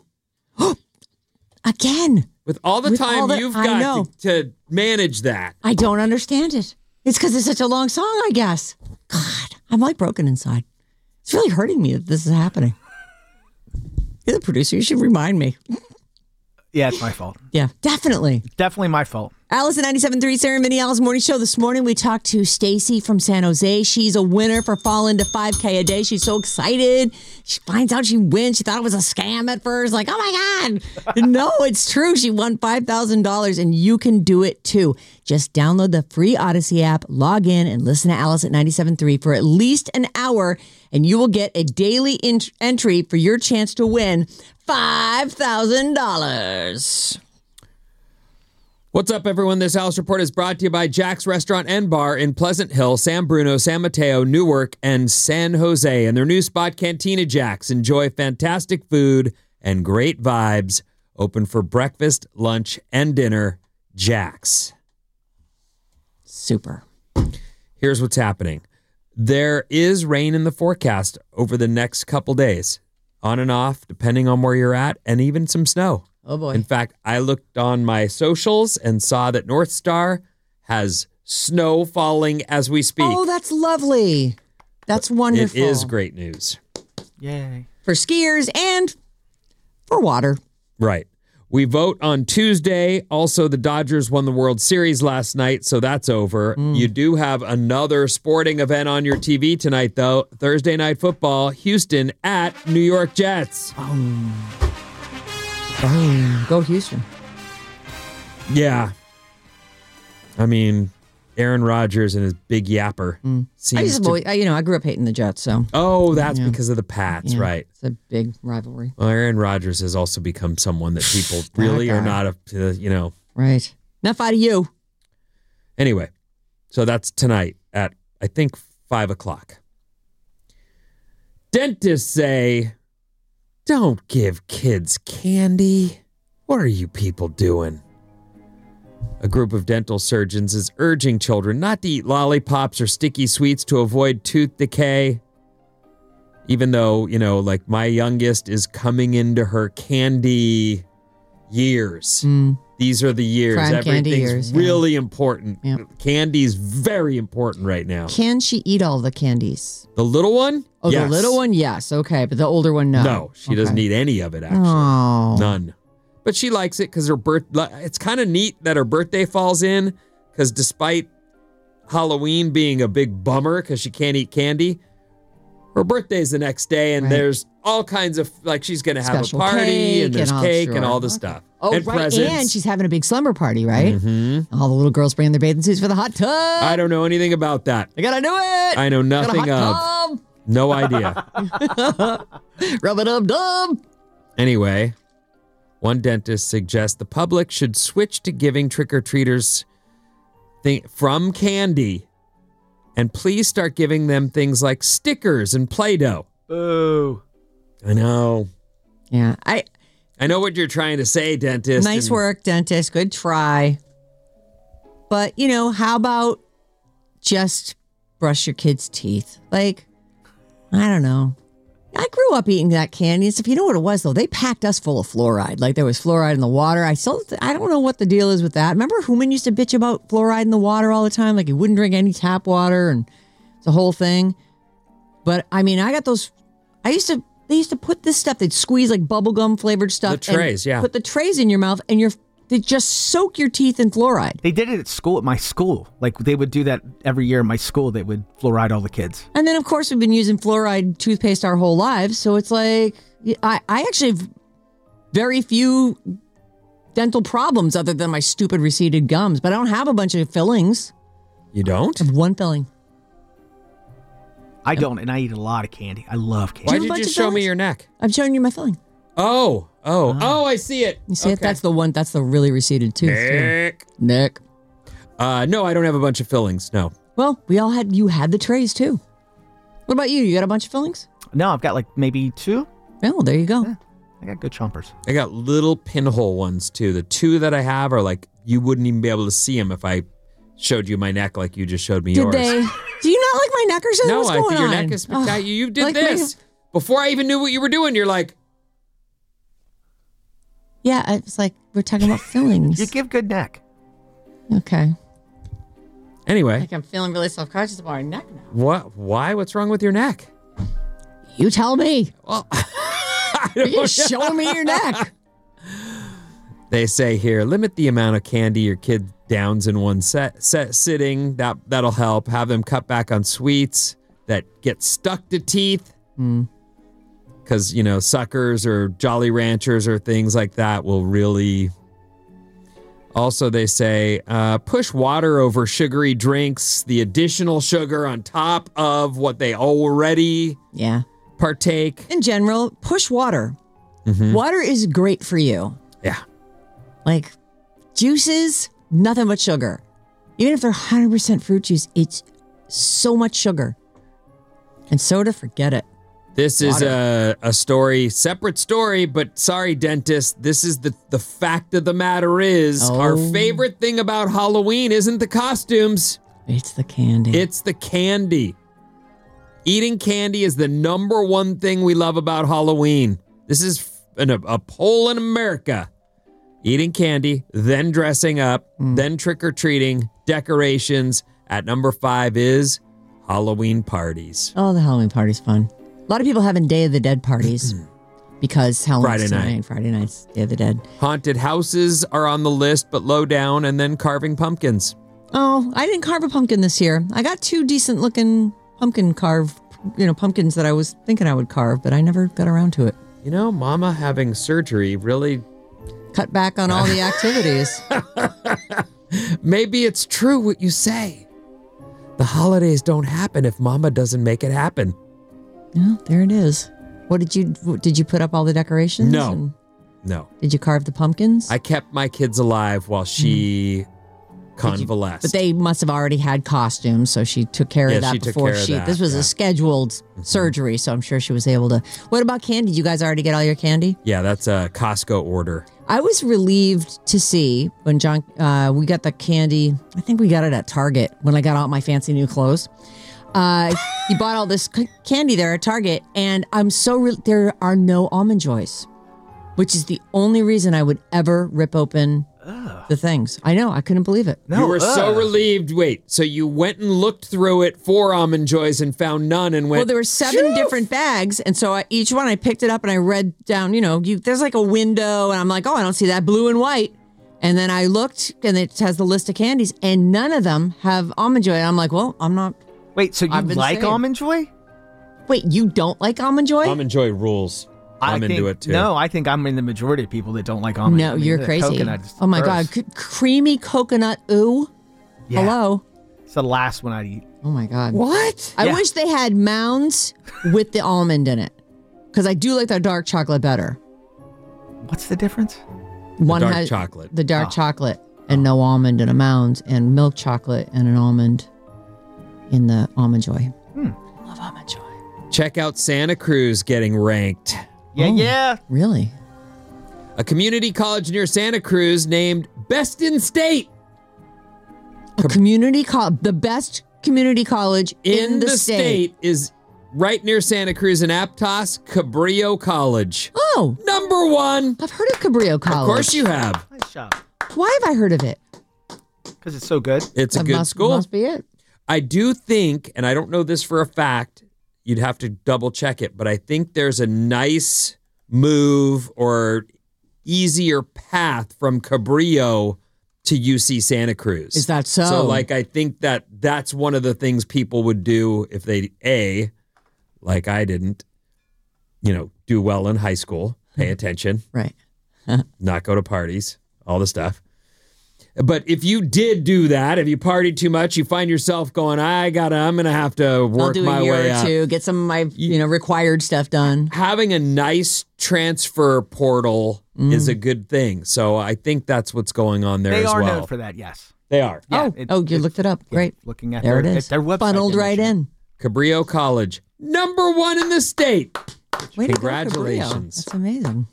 [SPEAKER 9] Again.
[SPEAKER 7] With all the
[SPEAKER 9] With
[SPEAKER 7] time
[SPEAKER 9] all the-
[SPEAKER 7] you've
[SPEAKER 9] I
[SPEAKER 7] got
[SPEAKER 9] know.
[SPEAKER 7] to, to manage that.
[SPEAKER 9] I don't understand it. It's because it's such a long song, I guess. God, I'm like broken inside. It's really hurting me that this is happening. You're the producer. You should remind me.
[SPEAKER 10] Yeah, it's my fault.
[SPEAKER 9] Yeah, definitely.
[SPEAKER 10] Definitely my fault.
[SPEAKER 9] Alice at ninety-seven point three, Sarah and Vinny, Alice Morning Show. This morning we talked to Stacy from San Jose. She's a winner for Fall Into five K a day. She's so excited. She finds out she wins. She thought it was a scam at first. Like, oh my God. No, it's true. She won five thousand dollars and you can do it too. Just download the free Odyssey app, log in, and listen to Alice at ninety-seven point three for at least an hour, and you will get a daily in- entry for your chance to win five thousand dollars.
[SPEAKER 7] What's up, everyone? This House Report is brought to you by Jack's Restaurant and Bar in Pleasant Hill, San Bruno, San Mateo, Newark, and San Jose. And their new spot, Cantina Jack's. Enjoy fantastic food and great vibes. Open for breakfast, lunch, and dinner. Jack's.
[SPEAKER 9] Super.
[SPEAKER 7] Here's what's happening. There is rain in the forecast over the next couple days. On and off, depending on where you're at, and even some snow.
[SPEAKER 9] Oh, boy.
[SPEAKER 7] In fact, I looked on my socials and saw that North Star has snow falling as we speak.
[SPEAKER 9] Oh, that's lovely. That's wonderful.
[SPEAKER 7] It is great news.
[SPEAKER 2] Yay.
[SPEAKER 9] For skiers and for water.
[SPEAKER 7] Right. We vote on Tuesday. Also, the Dodgers won the World Series last night, so that's over. Mm. You do have another sporting event on your T V tonight, though. Thursday Night Football, Houston at New York Jets.
[SPEAKER 9] Um. Oh, go Houston.
[SPEAKER 7] Yeah. I mean, Aaron Rodgers and his big yapper.
[SPEAKER 9] Mm.
[SPEAKER 7] Seems
[SPEAKER 9] I used to,
[SPEAKER 7] to...
[SPEAKER 9] boy, I, you know, I grew up hating the Jets, so.
[SPEAKER 7] Oh, that's
[SPEAKER 9] yeah.
[SPEAKER 7] because of the Pats,
[SPEAKER 9] yeah,
[SPEAKER 7] right?
[SPEAKER 9] It's a big rivalry.
[SPEAKER 7] Well, Aaron Rodgers has also become someone that people really are not up to, you know.
[SPEAKER 9] Right. Enough out of you.
[SPEAKER 7] Anyway, so that's tonight at, I think, five o'clock. Dentists say, don't give kids candy. What are you people doing? A group of dental surgeons is urging children not to eat lollipops or sticky sweets to avoid tooth decay. Even though, you know, like my youngest is coming into her candy years.
[SPEAKER 9] Mm.
[SPEAKER 7] These are the years.
[SPEAKER 9] Prime
[SPEAKER 7] Everything's
[SPEAKER 9] candy years, yeah.
[SPEAKER 7] really important.
[SPEAKER 9] Yep.
[SPEAKER 7] Candy's very important right now.
[SPEAKER 9] Can she eat all the candies?
[SPEAKER 7] The little one?
[SPEAKER 9] Oh,
[SPEAKER 7] yes.
[SPEAKER 9] the little one? Yes. Okay. But the older one, no.
[SPEAKER 7] No, she
[SPEAKER 9] okay.
[SPEAKER 7] doesn't eat any of it, actually.
[SPEAKER 9] Oh.
[SPEAKER 7] None. But she likes it because her birth. It's kind of neat that her birthday falls in because despite Halloween being a big bummer because she can't eat candy, her birthday's the next day and right. there's all kinds of, like she's going to have
[SPEAKER 9] Special
[SPEAKER 7] a party and there's
[SPEAKER 9] and all,
[SPEAKER 7] cake
[SPEAKER 9] sure.
[SPEAKER 7] and all this
[SPEAKER 9] okay.
[SPEAKER 7] stuff.
[SPEAKER 9] Oh,
[SPEAKER 7] and
[SPEAKER 9] right.
[SPEAKER 7] presents.
[SPEAKER 9] And she's having a big slumber party, right?
[SPEAKER 7] Mm-hmm.
[SPEAKER 9] All the little girls bringing their bathing suits for the hot tub.
[SPEAKER 7] I don't know anything about that.
[SPEAKER 9] I gotta do it.
[SPEAKER 7] I know nothing of.
[SPEAKER 9] Tub.
[SPEAKER 7] No idea.
[SPEAKER 9] Rub it up, dub.
[SPEAKER 7] Anyway, one dentist suggests the public should switch to giving trick-or-treaters th- from candy and please start giving them things like stickers and Play-Doh.
[SPEAKER 2] Boo.
[SPEAKER 7] I know.
[SPEAKER 9] Yeah, I
[SPEAKER 7] I know what you're trying to say, dentist.
[SPEAKER 9] Nice
[SPEAKER 7] and-
[SPEAKER 9] work, dentist. Good try. But, you know, how about just brush your kids' teeth? Like, I don't know. I grew up eating that candy and stuff. You know what it was, though? They packed us full of fluoride. Like, there was fluoride in the water. I still, I don't know what the deal is with that. Remember Human used to bitch about fluoride in the water all the time? Like, he wouldn't drink any tap water and the whole thing. But, I mean, I got those, I used to, they used to put this stuff, they'd squeeze like bubblegum flavored stuff.
[SPEAKER 7] The trays,
[SPEAKER 9] and
[SPEAKER 7] yeah.
[SPEAKER 9] Put the trays in your mouth and you're, they just soak your teeth in fluoride.
[SPEAKER 2] They did it at school, at my school. Like, they would do that every year at my school. They would fluoride all the kids.
[SPEAKER 9] And then, of course, we've been using fluoride toothpaste our whole lives. So it's like, I, I actually have very few dental problems other than my stupid receded gums. But I don't have a bunch of fillings.
[SPEAKER 7] You don't?
[SPEAKER 9] I have one filling.
[SPEAKER 2] I don't, and I eat a lot of candy. I love candy.
[SPEAKER 7] Why'd you, you just show me your neck?
[SPEAKER 9] I'm showing you my filling.
[SPEAKER 7] Oh, oh, oh, I see it.
[SPEAKER 9] You see
[SPEAKER 7] okay.
[SPEAKER 9] it? That's the one, that's the really receded tooth.
[SPEAKER 7] Nick.
[SPEAKER 9] Too. Nick.
[SPEAKER 7] Uh, no, I don't have a bunch of fillings, no.
[SPEAKER 9] Well, we all had, you had the trays too. What about you? You got a bunch of fillings?
[SPEAKER 2] No, I've got like maybe two.
[SPEAKER 9] Oh, there you go.
[SPEAKER 2] Yeah, I got good chompers.
[SPEAKER 7] I got little pinhole ones too. The two that I have are like, you wouldn't even be able to see them if I showed you my neck like you just showed me
[SPEAKER 9] did
[SPEAKER 7] yours.
[SPEAKER 9] They, do you not like my neck or something?
[SPEAKER 7] No,
[SPEAKER 9] What's
[SPEAKER 7] I
[SPEAKER 9] going
[SPEAKER 7] think your
[SPEAKER 9] on?
[SPEAKER 7] neck is spectacular.
[SPEAKER 9] Oh,
[SPEAKER 7] you did
[SPEAKER 9] like
[SPEAKER 7] this.
[SPEAKER 9] my,
[SPEAKER 7] Before I even knew what you were doing, you're like...
[SPEAKER 9] Yeah, it's like, we're talking about fillings.
[SPEAKER 2] You give good neck.
[SPEAKER 9] Okay.
[SPEAKER 7] Anyway.
[SPEAKER 9] Like I'm feeling really self-conscious about my neck now.
[SPEAKER 7] What? Why? What's wrong with your neck?
[SPEAKER 9] You tell me.
[SPEAKER 7] Well,
[SPEAKER 9] You're showing me your neck.
[SPEAKER 7] They say here, limit the amount of candy your kid downs in one set, set sitting. That, that'll help. Have them cut back on sweets that get stuck to teeth.
[SPEAKER 9] Mm.
[SPEAKER 7] Because, you know, Suckers or Jolly Ranchers or things like that will really... Also, they say, uh, push water over sugary drinks, the additional sugar on top of what they already
[SPEAKER 9] yeah.
[SPEAKER 7] partake.
[SPEAKER 9] In general, push water.
[SPEAKER 7] Mm-hmm.
[SPEAKER 9] Water is great for you.
[SPEAKER 7] Yeah.
[SPEAKER 9] Like, juices, nothing but sugar. Even if they're one hundred percent fruit juice, it's so much sugar. And soda, forget it.
[SPEAKER 7] This is
[SPEAKER 9] Water.
[SPEAKER 7] a, a story, separate story, but sorry, dentist. This is the, the fact of the matter is
[SPEAKER 9] Oh.
[SPEAKER 7] our favorite thing about Halloween isn't the costumes.
[SPEAKER 9] It's the candy.
[SPEAKER 7] It's the candy. Eating candy is the number one thing we love about Halloween. This is an, a, a poll in America. Eating candy, then dressing up,
[SPEAKER 9] Mm.
[SPEAKER 7] then trick-or-treating, decorations. At number five is Halloween parties.
[SPEAKER 9] Oh, the Halloween party's fun. A lot of people having Day of the Dead parties because Halloween's
[SPEAKER 7] Friday night.
[SPEAKER 9] tonight, Friday night's Day of the Dead.
[SPEAKER 7] Haunted houses are on the list, but low down, and then carving pumpkins.
[SPEAKER 9] Oh, I didn't carve a pumpkin this year. I got two decent looking pumpkin carve, you know, pumpkins that I was thinking I would carve, but I never got around to it.
[SPEAKER 7] You know, Mama having surgery really...
[SPEAKER 9] Cut back on all the activities.
[SPEAKER 7] Maybe it's true what you say. The holidays don't happen if Mama doesn't make it happen.
[SPEAKER 9] Yeah, there it is. What did you, what, did you put up all the decorations?
[SPEAKER 7] No.
[SPEAKER 9] And
[SPEAKER 7] No.
[SPEAKER 9] did you carve the pumpkins?
[SPEAKER 7] I kept my kids alive while she convalesced.
[SPEAKER 9] But they must have already had costumes, so she took care
[SPEAKER 7] Yeah,
[SPEAKER 9] of that
[SPEAKER 7] she took
[SPEAKER 9] before
[SPEAKER 7] care of
[SPEAKER 9] she.
[SPEAKER 7] that,
[SPEAKER 9] This was
[SPEAKER 7] yeah.
[SPEAKER 9] a scheduled surgery, so I'm sure she was able to. What about candy? Did you guys already get all your candy?
[SPEAKER 7] Yeah, that's a Costco order.
[SPEAKER 9] I was relieved to see when John, uh, we got the candy. I think we got it at Target when I got all my fancy new clothes. Uh, he bought all this c- candy there at Target, and I'm so re- there are no Almond Joys, which is the only reason I would ever rip open the things. I know, I couldn't believe it.
[SPEAKER 7] you were so relieved. Wait, so you went and looked through it for Almond Joys and found none and went,
[SPEAKER 9] Well, there were seven different bags, and so I, each one I picked it up and I read down. You know, you, there's like a window, and I'm like, oh, I don't see that blue and white. And then I looked, and it has the list of candies, and none of them have Almond Joy. And I'm like, well, I'm not.
[SPEAKER 2] Wait, so you
[SPEAKER 9] I've been
[SPEAKER 2] like
[SPEAKER 9] saying.
[SPEAKER 2] Almond Joy?
[SPEAKER 9] Wait, you don't like Almond Joy?
[SPEAKER 7] Almond Joy rules. I'm
[SPEAKER 2] I think,
[SPEAKER 7] into it too.
[SPEAKER 2] No, I think I'm in the majority of people that don't like almond.
[SPEAKER 9] No,
[SPEAKER 2] I mean,
[SPEAKER 9] you're
[SPEAKER 2] the
[SPEAKER 9] crazy.
[SPEAKER 2] Coconut is
[SPEAKER 9] Oh my
[SPEAKER 2] gross.
[SPEAKER 9] god, C- creamy coconut ooh.
[SPEAKER 2] Yeah.
[SPEAKER 9] Hello.
[SPEAKER 2] It's the last one I'd eat.
[SPEAKER 9] Oh my god.
[SPEAKER 7] What?
[SPEAKER 9] I
[SPEAKER 2] Yeah.
[SPEAKER 9] wish they had mounds with the almond in it, because I do like the dark chocolate better.
[SPEAKER 2] What's the difference?
[SPEAKER 9] One
[SPEAKER 7] dark
[SPEAKER 9] has
[SPEAKER 7] chocolate.
[SPEAKER 9] the dark
[SPEAKER 2] Oh.
[SPEAKER 9] chocolate, and no almond in a mound, and milk chocolate and an almond in the Almond Joy.
[SPEAKER 2] Hmm.
[SPEAKER 9] Love Almond Joy.
[SPEAKER 7] Check out Santa Cruz getting ranked.
[SPEAKER 2] Yeah,
[SPEAKER 9] Oh.
[SPEAKER 2] yeah.
[SPEAKER 9] Really?
[SPEAKER 7] A community college near Santa Cruz named Best in State.
[SPEAKER 9] A community college, the best community college in,
[SPEAKER 7] In
[SPEAKER 9] the,
[SPEAKER 7] the state is right near Santa Cruz in Aptos, Cabrillo College.
[SPEAKER 9] Oh,
[SPEAKER 7] Number one.
[SPEAKER 9] I've heard of Cabrillo College.
[SPEAKER 7] Of course you have.
[SPEAKER 2] Nice job.
[SPEAKER 9] Why have I heard of it?
[SPEAKER 2] Because it's so good.
[SPEAKER 7] It's a
[SPEAKER 9] That
[SPEAKER 7] good
[SPEAKER 9] must,
[SPEAKER 7] school.
[SPEAKER 9] Must be it.
[SPEAKER 7] I do think, and I don't know this for a fact, you'd have to double check it, but I think there's a nice move or easier path from Cabrillo to U C Santa Cruz.
[SPEAKER 9] Is that so?
[SPEAKER 7] So, like, I think that that's one of the things people would do if they, A, like I didn't, you know, do well in high school, pay attention,
[SPEAKER 9] Right.
[SPEAKER 7] not go to parties, all the stuff. But if you did do that, if you partied too much, you find yourself going, I gotta, I'm gonna have to
[SPEAKER 9] I'll
[SPEAKER 7] work
[SPEAKER 9] do
[SPEAKER 7] my
[SPEAKER 9] a year
[SPEAKER 7] way
[SPEAKER 9] or
[SPEAKER 7] up.
[SPEAKER 9] two, get some of my you know required stuff done.
[SPEAKER 7] Having a nice transfer portal
[SPEAKER 9] Mm.
[SPEAKER 7] is a good thing. So I think that's what's going on there
[SPEAKER 2] They
[SPEAKER 7] as
[SPEAKER 2] are
[SPEAKER 7] well.
[SPEAKER 2] known for that, yes.
[SPEAKER 7] They are.
[SPEAKER 2] Yeah,
[SPEAKER 9] oh,
[SPEAKER 2] it-
[SPEAKER 9] oh, you
[SPEAKER 2] it-
[SPEAKER 9] looked it up.
[SPEAKER 2] yeah,
[SPEAKER 9] Great.
[SPEAKER 2] Looking at
[SPEAKER 9] There
[SPEAKER 2] their,
[SPEAKER 9] it is.
[SPEAKER 2] their website.
[SPEAKER 9] Funneled
[SPEAKER 2] they
[SPEAKER 9] right
[SPEAKER 2] mention
[SPEAKER 9] in.
[SPEAKER 7] Cabrillo College, number one in the state.
[SPEAKER 9] Way to go,
[SPEAKER 7] Congratulations.
[SPEAKER 9] Cabrillo. That's amazing.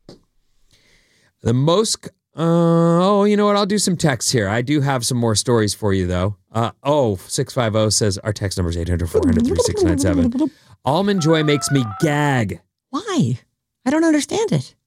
[SPEAKER 7] The most, uh, oh, you know what? I'll do some texts here. I do have some more stories for you, though. Uh, oh, six five zero says our text number is eight hundred, four hundred, three six nine seven. Almond Joy makes me gag.
[SPEAKER 9] Why? I don't understand it.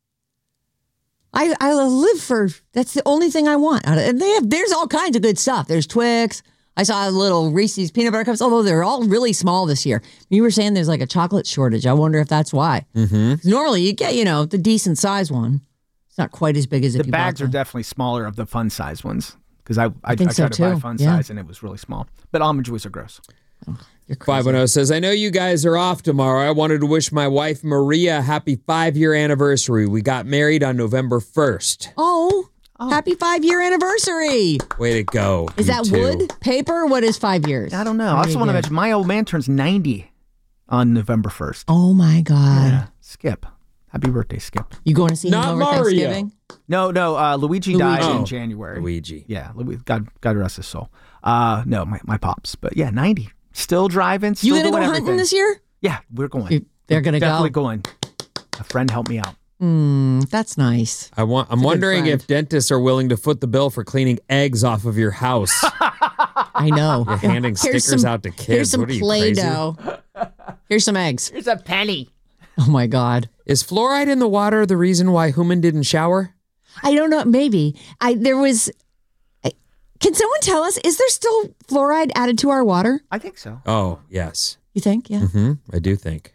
[SPEAKER 9] I I live for that's the only thing I want. And they have there's all kinds of good stuff. There's Twix. I saw little Reese's peanut butter cups, although they're all really small this year. You were saying there's like a chocolate shortage. I wonder if that's why.
[SPEAKER 7] Mm-hmm.
[SPEAKER 9] Normally you get, you know, the decent size one. It's not quite as big as if
[SPEAKER 2] The
[SPEAKER 9] you
[SPEAKER 2] bags
[SPEAKER 9] bought
[SPEAKER 2] are
[SPEAKER 9] the-
[SPEAKER 2] definitely smaller of the fun size ones. Because I, I, I,
[SPEAKER 9] think
[SPEAKER 2] tried
[SPEAKER 9] so,
[SPEAKER 2] to buy
[SPEAKER 9] too.
[SPEAKER 2] fun
[SPEAKER 9] Yeah.
[SPEAKER 2] size and it was really small. But almond joys are gross.
[SPEAKER 9] You're crazy.
[SPEAKER 7] five one zero says, I know you guys are off tomorrow. I wanted to wish my wife Maria a happy five-year anniversary. We got married on November first.
[SPEAKER 9] Oh, happy five year anniversary.
[SPEAKER 7] Way to go.
[SPEAKER 9] Is
[SPEAKER 7] you
[SPEAKER 9] that
[SPEAKER 7] two.
[SPEAKER 9] wood? Paper? What is five years?
[SPEAKER 2] I don't know. I also want to mention my old man turns ninety on November first.
[SPEAKER 9] Oh my God.
[SPEAKER 2] Yeah. Skip. Happy birthday, Skip.
[SPEAKER 9] You going to see
[SPEAKER 7] Not
[SPEAKER 9] him over
[SPEAKER 7] Mario.
[SPEAKER 9] Thanksgiving?
[SPEAKER 2] No, no. Uh, Luigi, died
[SPEAKER 7] Oh.
[SPEAKER 2] in January.
[SPEAKER 7] Luigi.
[SPEAKER 2] Yeah, Lu- God, God rest his soul. Uh, no, my, my pops. But yeah, ninety. Still driving. Still
[SPEAKER 9] You gonna
[SPEAKER 2] doing
[SPEAKER 9] go
[SPEAKER 2] everything.
[SPEAKER 9] hunting this year?
[SPEAKER 2] Yeah, we're going.
[SPEAKER 9] You- they're gonna
[SPEAKER 2] Definitely
[SPEAKER 9] go.
[SPEAKER 2] going. A friend helped me out.
[SPEAKER 9] Mm, that's nice.
[SPEAKER 7] I want. I'm
[SPEAKER 9] That's a good
[SPEAKER 7] wondering
[SPEAKER 9] friend.
[SPEAKER 7] if dentists are willing to foot the bill for cleaning eggs off of your house.
[SPEAKER 9] I know.
[SPEAKER 7] You're handing
[SPEAKER 9] Here's
[SPEAKER 7] stickers
[SPEAKER 9] some-
[SPEAKER 7] out to kids.
[SPEAKER 9] Here's some
[SPEAKER 7] What are you, crazy?
[SPEAKER 9] Play-Doh. Here's some eggs.
[SPEAKER 2] Here's a penny.
[SPEAKER 9] Oh my God.
[SPEAKER 7] Is fluoride in the water the reason why Human didn't shower?
[SPEAKER 9] I don't know. Maybe I there was. I, can someone tell us? Is there still fluoride added to our water?
[SPEAKER 2] I think so.
[SPEAKER 7] Oh, yes.
[SPEAKER 9] You think? Yeah.
[SPEAKER 7] hmm I do think.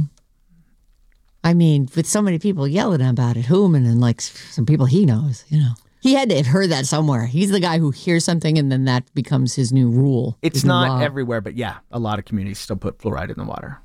[SPEAKER 9] I mean, with so many people yelling about it, Human and like some people he knows, you know. He had to have heard that somewhere. He's the guy who hears something and then that becomes his new rule.
[SPEAKER 2] It's
[SPEAKER 9] his new
[SPEAKER 2] not
[SPEAKER 9] law.
[SPEAKER 2] everywhere, but yeah, a lot of communities still put fluoride in the water.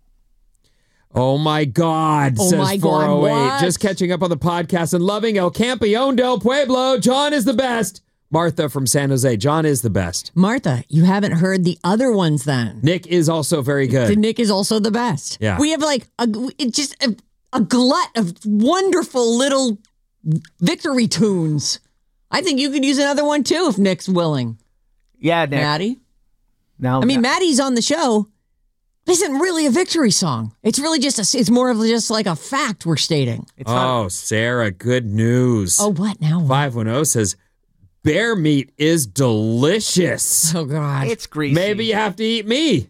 [SPEAKER 7] Oh my God,
[SPEAKER 9] Oh
[SPEAKER 7] says
[SPEAKER 9] my God,
[SPEAKER 7] four oh eight.
[SPEAKER 9] what?
[SPEAKER 7] Just catching up on the podcast and loving El Campeón del Pueblo. John is the best. Martha from San Jose. John is the best.
[SPEAKER 9] Martha, you haven't heard the other ones then.
[SPEAKER 7] Nick is also very
[SPEAKER 9] The
[SPEAKER 7] good.
[SPEAKER 9] Nick is also the best.
[SPEAKER 7] Yeah.
[SPEAKER 9] We have like a, it just a, a glut of wonderful little victory tunes. I think you could use another one too if Nick's willing.
[SPEAKER 2] Yeah, Nick.
[SPEAKER 9] Maddie?
[SPEAKER 2] Now,
[SPEAKER 9] I mean, Maddie's on the show. This isn't really a victory song. It's really just a, it's more of just like a fact we're stating.
[SPEAKER 2] it's not,
[SPEAKER 7] Oh, Sarah, good news.
[SPEAKER 9] Oh, what now? What?
[SPEAKER 7] five one zero says, bear meat is delicious.
[SPEAKER 9] Oh, God.
[SPEAKER 2] it's greasy.
[SPEAKER 7] Maybe you have to eat me.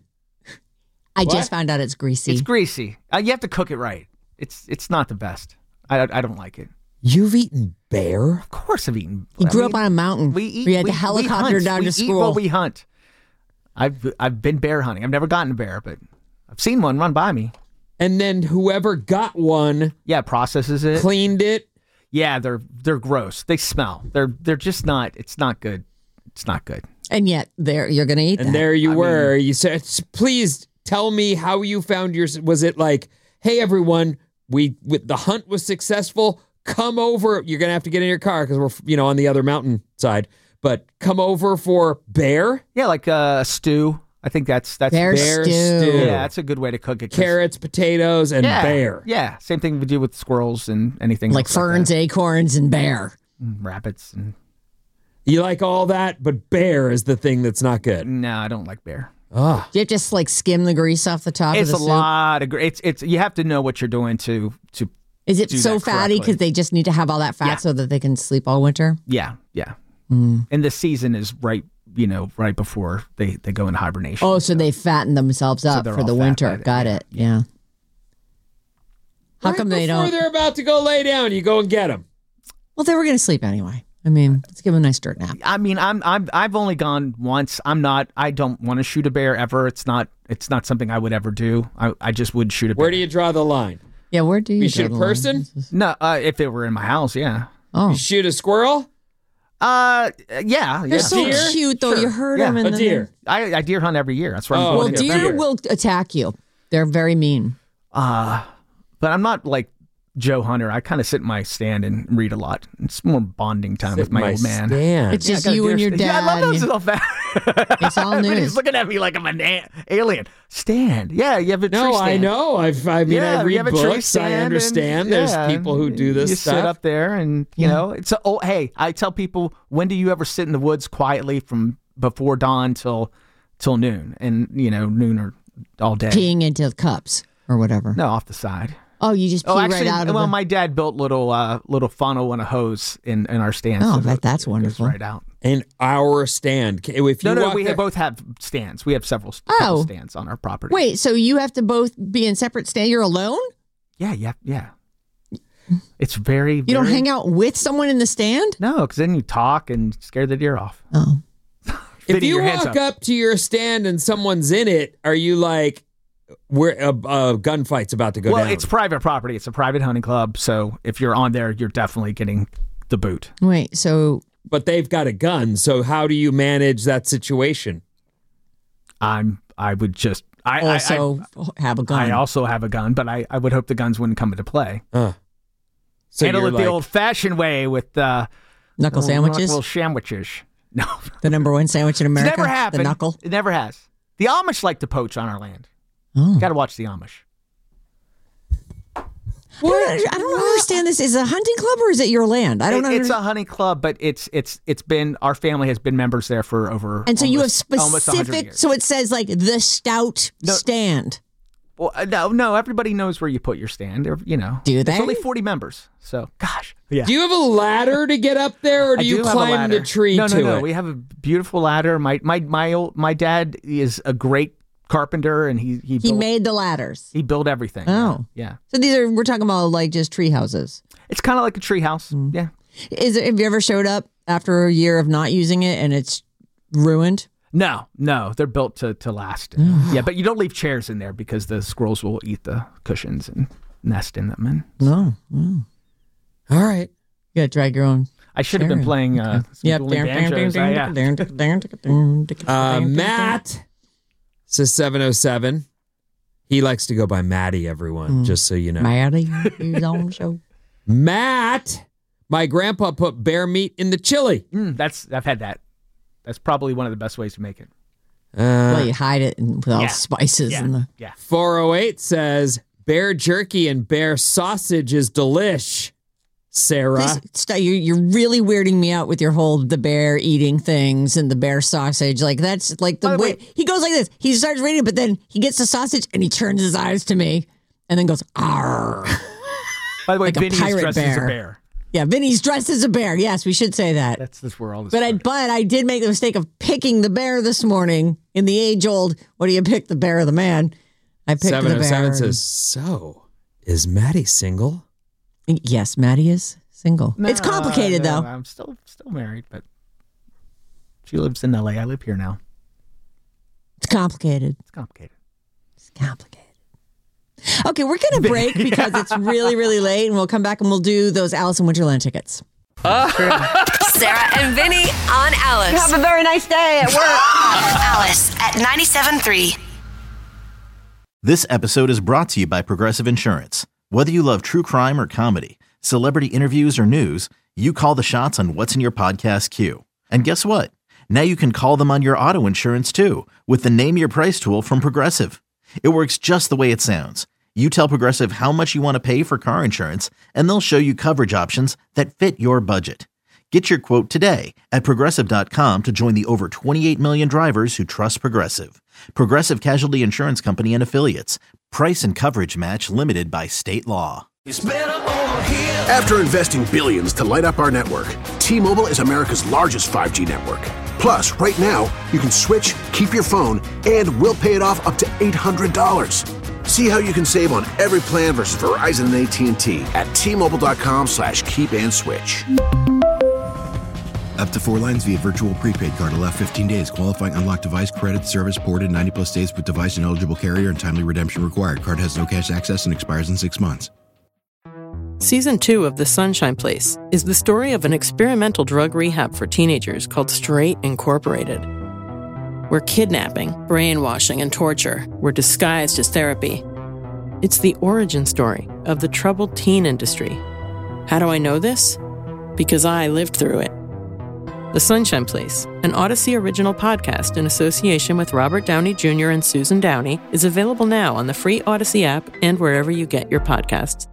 [SPEAKER 9] I
[SPEAKER 7] What?
[SPEAKER 9] just found out it's greasy.
[SPEAKER 2] It's greasy. Uh, you have to cook it right. It's it's not the best. I, I don't like it.
[SPEAKER 7] You've eaten bear?
[SPEAKER 2] Of course, I've eaten.
[SPEAKER 9] He
[SPEAKER 2] I
[SPEAKER 9] grew
[SPEAKER 2] mean,
[SPEAKER 9] up on a mountain.
[SPEAKER 2] We eat.
[SPEAKER 9] We had
[SPEAKER 2] we,
[SPEAKER 9] the helicopter
[SPEAKER 2] we hunt.
[SPEAKER 9] down
[SPEAKER 2] we
[SPEAKER 9] to
[SPEAKER 2] Eat
[SPEAKER 9] school.
[SPEAKER 2] what we hunt. I've I've been bear hunting. I've never gotten a bear, but I've seen one run by me.
[SPEAKER 7] And then whoever got one
[SPEAKER 2] Yeah, processes it.
[SPEAKER 7] cleaned it.
[SPEAKER 2] Yeah, they're they're gross. They smell. They're they're just not. It's not good. It's not good.
[SPEAKER 9] and yet, there you're going to eat
[SPEAKER 7] And
[SPEAKER 9] that.
[SPEAKER 7] there you were. you said, please tell me how you found your. Was it like, hey, everyone, we with the hunt was successful. Come over. You're going to have to get in your car because we're, you know, on the other mountain side. But come over for bear,
[SPEAKER 2] Yeah, like uh, a stew. I think that's that's
[SPEAKER 9] Bear
[SPEAKER 7] bear
[SPEAKER 9] stew.
[SPEAKER 7] stew,
[SPEAKER 2] Yeah, that's a good way to cook it. 'cause-
[SPEAKER 7] carrots, potatoes, and
[SPEAKER 2] yeah,
[SPEAKER 7] bear.
[SPEAKER 2] Yeah, same thing we do with squirrels and anything
[SPEAKER 9] like
[SPEAKER 2] else
[SPEAKER 9] ferns,
[SPEAKER 2] like
[SPEAKER 9] acorns, and bear.
[SPEAKER 2] that. And rabbits and
[SPEAKER 7] You like all that, but bear is the thing that's not good.
[SPEAKER 2] no, I don't like bear.
[SPEAKER 7] Ah,
[SPEAKER 9] Do you have to just like skim the grease off the top
[SPEAKER 2] It's
[SPEAKER 9] of
[SPEAKER 2] a
[SPEAKER 9] the soup?
[SPEAKER 2] lot of gr- it's it's you have to know what you're doing to to
[SPEAKER 9] Is it
[SPEAKER 2] do
[SPEAKER 9] so
[SPEAKER 2] that
[SPEAKER 9] fatty
[SPEAKER 2] correctly.
[SPEAKER 9] because they just need to have all that fat
[SPEAKER 2] Yeah.
[SPEAKER 9] so that they can sleep all winter?
[SPEAKER 2] yeah yeah.
[SPEAKER 9] Mm.
[SPEAKER 2] And the season is right you know right before they they go into hibernation.
[SPEAKER 9] Oh, so they fatten themselves up
[SPEAKER 2] they're
[SPEAKER 9] for
[SPEAKER 2] all
[SPEAKER 9] the
[SPEAKER 2] fat
[SPEAKER 9] winter.
[SPEAKER 2] by then,
[SPEAKER 9] Got
[SPEAKER 2] yeah.
[SPEAKER 9] it. Yeah. How
[SPEAKER 7] right
[SPEAKER 9] come they
[SPEAKER 7] before
[SPEAKER 9] don't?
[SPEAKER 7] they're about to go lay down, you go and get them.
[SPEAKER 9] Well, they were going to sleep anyway. I mean, let's give them a nice dirt nap.
[SPEAKER 2] I mean, I'm I'm I've only gone once. I'm not. I don't want to shoot a bear ever. It's not. It's not something I would ever do. I, I just would shoot a bear.
[SPEAKER 7] Where do you draw the line?
[SPEAKER 9] Yeah, where do you,
[SPEAKER 7] You shoot
[SPEAKER 9] draw
[SPEAKER 7] a
[SPEAKER 9] the line?
[SPEAKER 7] person?
[SPEAKER 2] No, uh, if it were in my house, yeah.
[SPEAKER 9] Oh,
[SPEAKER 7] You shoot a squirrel?
[SPEAKER 2] Uh, yeah,
[SPEAKER 9] they're
[SPEAKER 2] yeah.
[SPEAKER 9] so
[SPEAKER 7] Deer?
[SPEAKER 9] cute though.
[SPEAKER 2] Sure.
[SPEAKER 9] You heard
[SPEAKER 2] Yeah.
[SPEAKER 9] them in
[SPEAKER 7] A
[SPEAKER 9] the
[SPEAKER 7] deer.
[SPEAKER 2] I, I deer hunt every year. That's why I'm
[SPEAKER 7] Oh,
[SPEAKER 2] going
[SPEAKER 9] Well,
[SPEAKER 2] to
[SPEAKER 7] okay.
[SPEAKER 9] deer
[SPEAKER 7] Deer.
[SPEAKER 9] will attack you. They're very mean.
[SPEAKER 2] Uh, but I'm not like Joe Hunter. I kind of sit in my stand and read a lot. It's more bonding time with my, old man.
[SPEAKER 7] Stand.
[SPEAKER 9] It's
[SPEAKER 2] Yeah, I
[SPEAKER 9] just
[SPEAKER 2] got a
[SPEAKER 9] you
[SPEAKER 2] deer
[SPEAKER 9] and your
[SPEAKER 2] stand.
[SPEAKER 9] dad.
[SPEAKER 2] Yeah, I love those
[SPEAKER 9] You-
[SPEAKER 2] little fat.
[SPEAKER 9] It's all
[SPEAKER 2] Everybody's
[SPEAKER 9] news.
[SPEAKER 2] looking at me like I'm an a- alien. Stand. Yeah, you have a tree
[SPEAKER 7] No, I
[SPEAKER 2] stand.
[SPEAKER 7] know. I've, I mean,
[SPEAKER 2] yeah,
[SPEAKER 7] I
[SPEAKER 2] you
[SPEAKER 7] read
[SPEAKER 2] have a tree
[SPEAKER 7] books.
[SPEAKER 2] stand
[SPEAKER 7] I
[SPEAKER 2] and-
[SPEAKER 7] understand.
[SPEAKER 2] yeah,
[SPEAKER 7] There's people who do this
[SPEAKER 2] you
[SPEAKER 7] stuff.
[SPEAKER 2] sit up there, and you
[SPEAKER 9] Yeah.
[SPEAKER 2] know, it's a, oh, hey, I tell people, when do you ever sit in the woods quietly from before dawn till till noon, and you know, noon or all day.
[SPEAKER 9] Peeing into cups or whatever.
[SPEAKER 2] No, off the side.
[SPEAKER 9] Oh, you just pee
[SPEAKER 2] Oh, actually,
[SPEAKER 9] right out of
[SPEAKER 2] well,
[SPEAKER 9] the...
[SPEAKER 2] my dad built little uh, little funnel and a hose in, in our stand.
[SPEAKER 9] Oh,
[SPEAKER 2] so
[SPEAKER 9] that- that's
[SPEAKER 2] it goes
[SPEAKER 9] wonderful.
[SPEAKER 2] Right out.
[SPEAKER 7] In our stand. If you
[SPEAKER 2] No, no,
[SPEAKER 7] walk
[SPEAKER 2] we
[SPEAKER 7] there-
[SPEAKER 2] both have stands. We have several
[SPEAKER 9] Oh.
[SPEAKER 2] couple stands on our property.
[SPEAKER 9] Wait, so you have to both be in separate stand? You're alone?
[SPEAKER 2] Yeah, yeah, yeah. It's very.
[SPEAKER 9] You don't hang out with someone in the stand?
[SPEAKER 2] No, because then you talk and scare the deer off.
[SPEAKER 9] Oh.
[SPEAKER 7] If
[SPEAKER 2] Fitting
[SPEAKER 7] you
[SPEAKER 2] your hands
[SPEAKER 7] walk up. to your stand and someone's in it, are you like, we're a, a gunfight's about to go
[SPEAKER 2] well,
[SPEAKER 7] down?
[SPEAKER 2] it's private property. It's a private hunting club. So if you're on there, you're definitely getting the boot.
[SPEAKER 9] Wait, so
[SPEAKER 7] But they've got a gun. So how do you manage that situation?
[SPEAKER 2] I'm. I would just. I I-
[SPEAKER 9] also have a gun?
[SPEAKER 2] I, I also have a gun, but I, I would hope the guns wouldn't come into play.
[SPEAKER 7] Uh, so
[SPEAKER 2] Handle
[SPEAKER 7] you're
[SPEAKER 2] it the
[SPEAKER 7] like-
[SPEAKER 2] old-fashioned way with uh,
[SPEAKER 9] Knuckle
[SPEAKER 2] little-
[SPEAKER 9] sandwiches?
[SPEAKER 2] Little sandwiches. No,
[SPEAKER 9] The number one sandwich in
[SPEAKER 2] it's
[SPEAKER 9] America?
[SPEAKER 2] never happened.
[SPEAKER 9] The knuckle?
[SPEAKER 2] It never has. The Amish like to poach on our land.
[SPEAKER 9] Oh.
[SPEAKER 2] Got to watch the Amish.
[SPEAKER 9] I don't, I don't understand this. Is it a hunting club or is it your land? I don't know.
[SPEAKER 2] It, it's a hunting club, but it's it's it's been our family has been members there for over.
[SPEAKER 9] And so
[SPEAKER 2] almost,
[SPEAKER 9] you have specific.
[SPEAKER 2] Years.
[SPEAKER 9] So it says like the Stout
[SPEAKER 2] no,
[SPEAKER 9] stand.
[SPEAKER 2] Well, no, no. Everybody knows where you put your stand. Or, you know,
[SPEAKER 9] do they?
[SPEAKER 2] There's only forty members. So, gosh, yeah.
[SPEAKER 7] Do you have a ladder to get up there, or do,
[SPEAKER 2] I
[SPEAKER 7] you
[SPEAKER 2] do
[SPEAKER 7] climb the tree
[SPEAKER 2] no,
[SPEAKER 7] to
[SPEAKER 2] no, no.
[SPEAKER 7] it?
[SPEAKER 2] We have a beautiful ladder. My my my old my dad is a great carpenter, and he he,
[SPEAKER 9] he
[SPEAKER 2] built,
[SPEAKER 9] made the ladders.
[SPEAKER 2] He built everything.
[SPEAKER 9] Oh,
[SPEAKER 2] yeah.
[SPEAKER 9] So these are we're talking about like just tree houses.
[SPEAKER 2] It's kind of like a tree house.
[SPEAKER 9] Mm.
[SPEAKER 2] Yeah.
[SPEAKER 9] Is it? Have you ever showed up after a year of not using it and it's ruined?
[SPEAKER 2] No, no, they're built to, to last. Yeah, but you don't leave chairs in there because the squirrels will eat the cushions and nest in them. And
[SPEAKER 9] no, no.
[SPEAKER 7] All right,
[SPEAKER 9] you gotta drag your own.
[SPEAKER 2] I should have been playing. Uh,
[SPEAKER 9] yeah,
[SPEAKER 7] uh, Matt says seven oh seven. He likes to go by Matty. Everyone, mm. just so you know,
[SPEAKER 9] Matty, he's on the show.
[SPEAKER 7] Matt, my grandpa put bear meat in the chili.
[SPEAKER 2] Mm, that's I've had that. That's probably one of the best ways to make it.
[SPEAKER 7] Uh,
[SPEAKER 9] well, you hide it with all
[SPEAKER 2] yeah,
[SPEAKER 9] spices
[SPEAKER 2] yeah,
[SPEAKER 9] and the.
[SPEAKER 2] Yeah.
[SPEAKER 7] four oh eight says bear jerky and bear sausage is delish. Sarah,
[SPEAKER 9] Please, stop. You're, you're really weirding me out with your whole the bear eating things and the bear sausage. Like that's like the, the way, way he goes like this. He starts reading, but then he gets the sausage and he turns his eyes to me and then goes arr.
[SPEAKER 2] By the way,
[SPEAKER 9] like
[SPEAKER 2] Vinny's dressed
[SPEAKER 9] bear.
[SPEAKER 2] as a bear.
[SPEAKER 9] Yeah, Vinny's dressed as a bear. Yes, we should say that.
[SPEAKER 2] That's this where all this.
[SPEAKER 9] But I, but I did make the mistake of picking the bear this morning in the age old. What do you pick, the bear or the man? I picked the bear.
[SPEAKER 7] seven oh seven says, so is Maddie single?
[SPEAKER 9] Yes, Maddie is single. No, it's complicated
[SPEAKER 2] no,
[SPEAKER 9] though.
[SPEAKER 2] I'm still still married, but she lives in L A. I live here now.
[SPEAKER 9] It's complicated.
[SPEAKER 2] It's complicated.
[SPEAKER 9] It's complicated. Okay, we're going to break because it's really, really late, and we'll come back and we'll do those Alice in Wonderland tickets.
[SPEAKER 6] Uh. Sarah and Vinny on Alice.
[SPEAKER 9] Have a very nice day at work.
[SPEAKER 6] Alice at ninety-seven point three.
[SPEAKER 1] This episode is brought to you by Progressive Insurance. Whether you love true crime or comedy, celebrity interviews or news, you call the shots on what's in your podcast queue. And guess what? Now you can call them on your auto insurance too with the Name Your Price tool from Progressive. It works just the way it sounds. You tell Progressive how much you want to pay for car insurance, and they'll show you coverage options that fit your budget. Get your quote today at Progressive dot com to join the over twenty-eight million drivers who trust Progressive. Progressive Casualty Insurance Company and Affiliates. Price and coverage match limited by state law.
[SPEAKER 3] After investing billions to light up our network, T-Mobile is America's largest five G network. Plus, right now, you can switch, keep your phone, and we'll pay it off up to eight hundred dollars. See how you can save on every plan versus Verizon and A T and T at T-Mobile.com slash keep and switch.
[SPEAKER 4] Up to four lines via virtual prepaid card. Allow fifteen days. Qualifying unlocked device credit service ported ninety plus days with device and eligible carrier and timely redemption required. Card has no cash access and expires in six months.
[SPEAKER 5] Season two of The Sunshine Place is the story of an experimental drug rehab for teenagers called Straight Incorporated, where kidnapping, brainwashing, and torture were disguised as therapy. It's the origin story of the troubled teen industry. How do I know this? Because I lived through it. The Sunshine Place, an Odyssey original podcast in association with Robert Downey Junior and Susan Downey, is available now on the free Odyssey app and wherever you get your podcasts.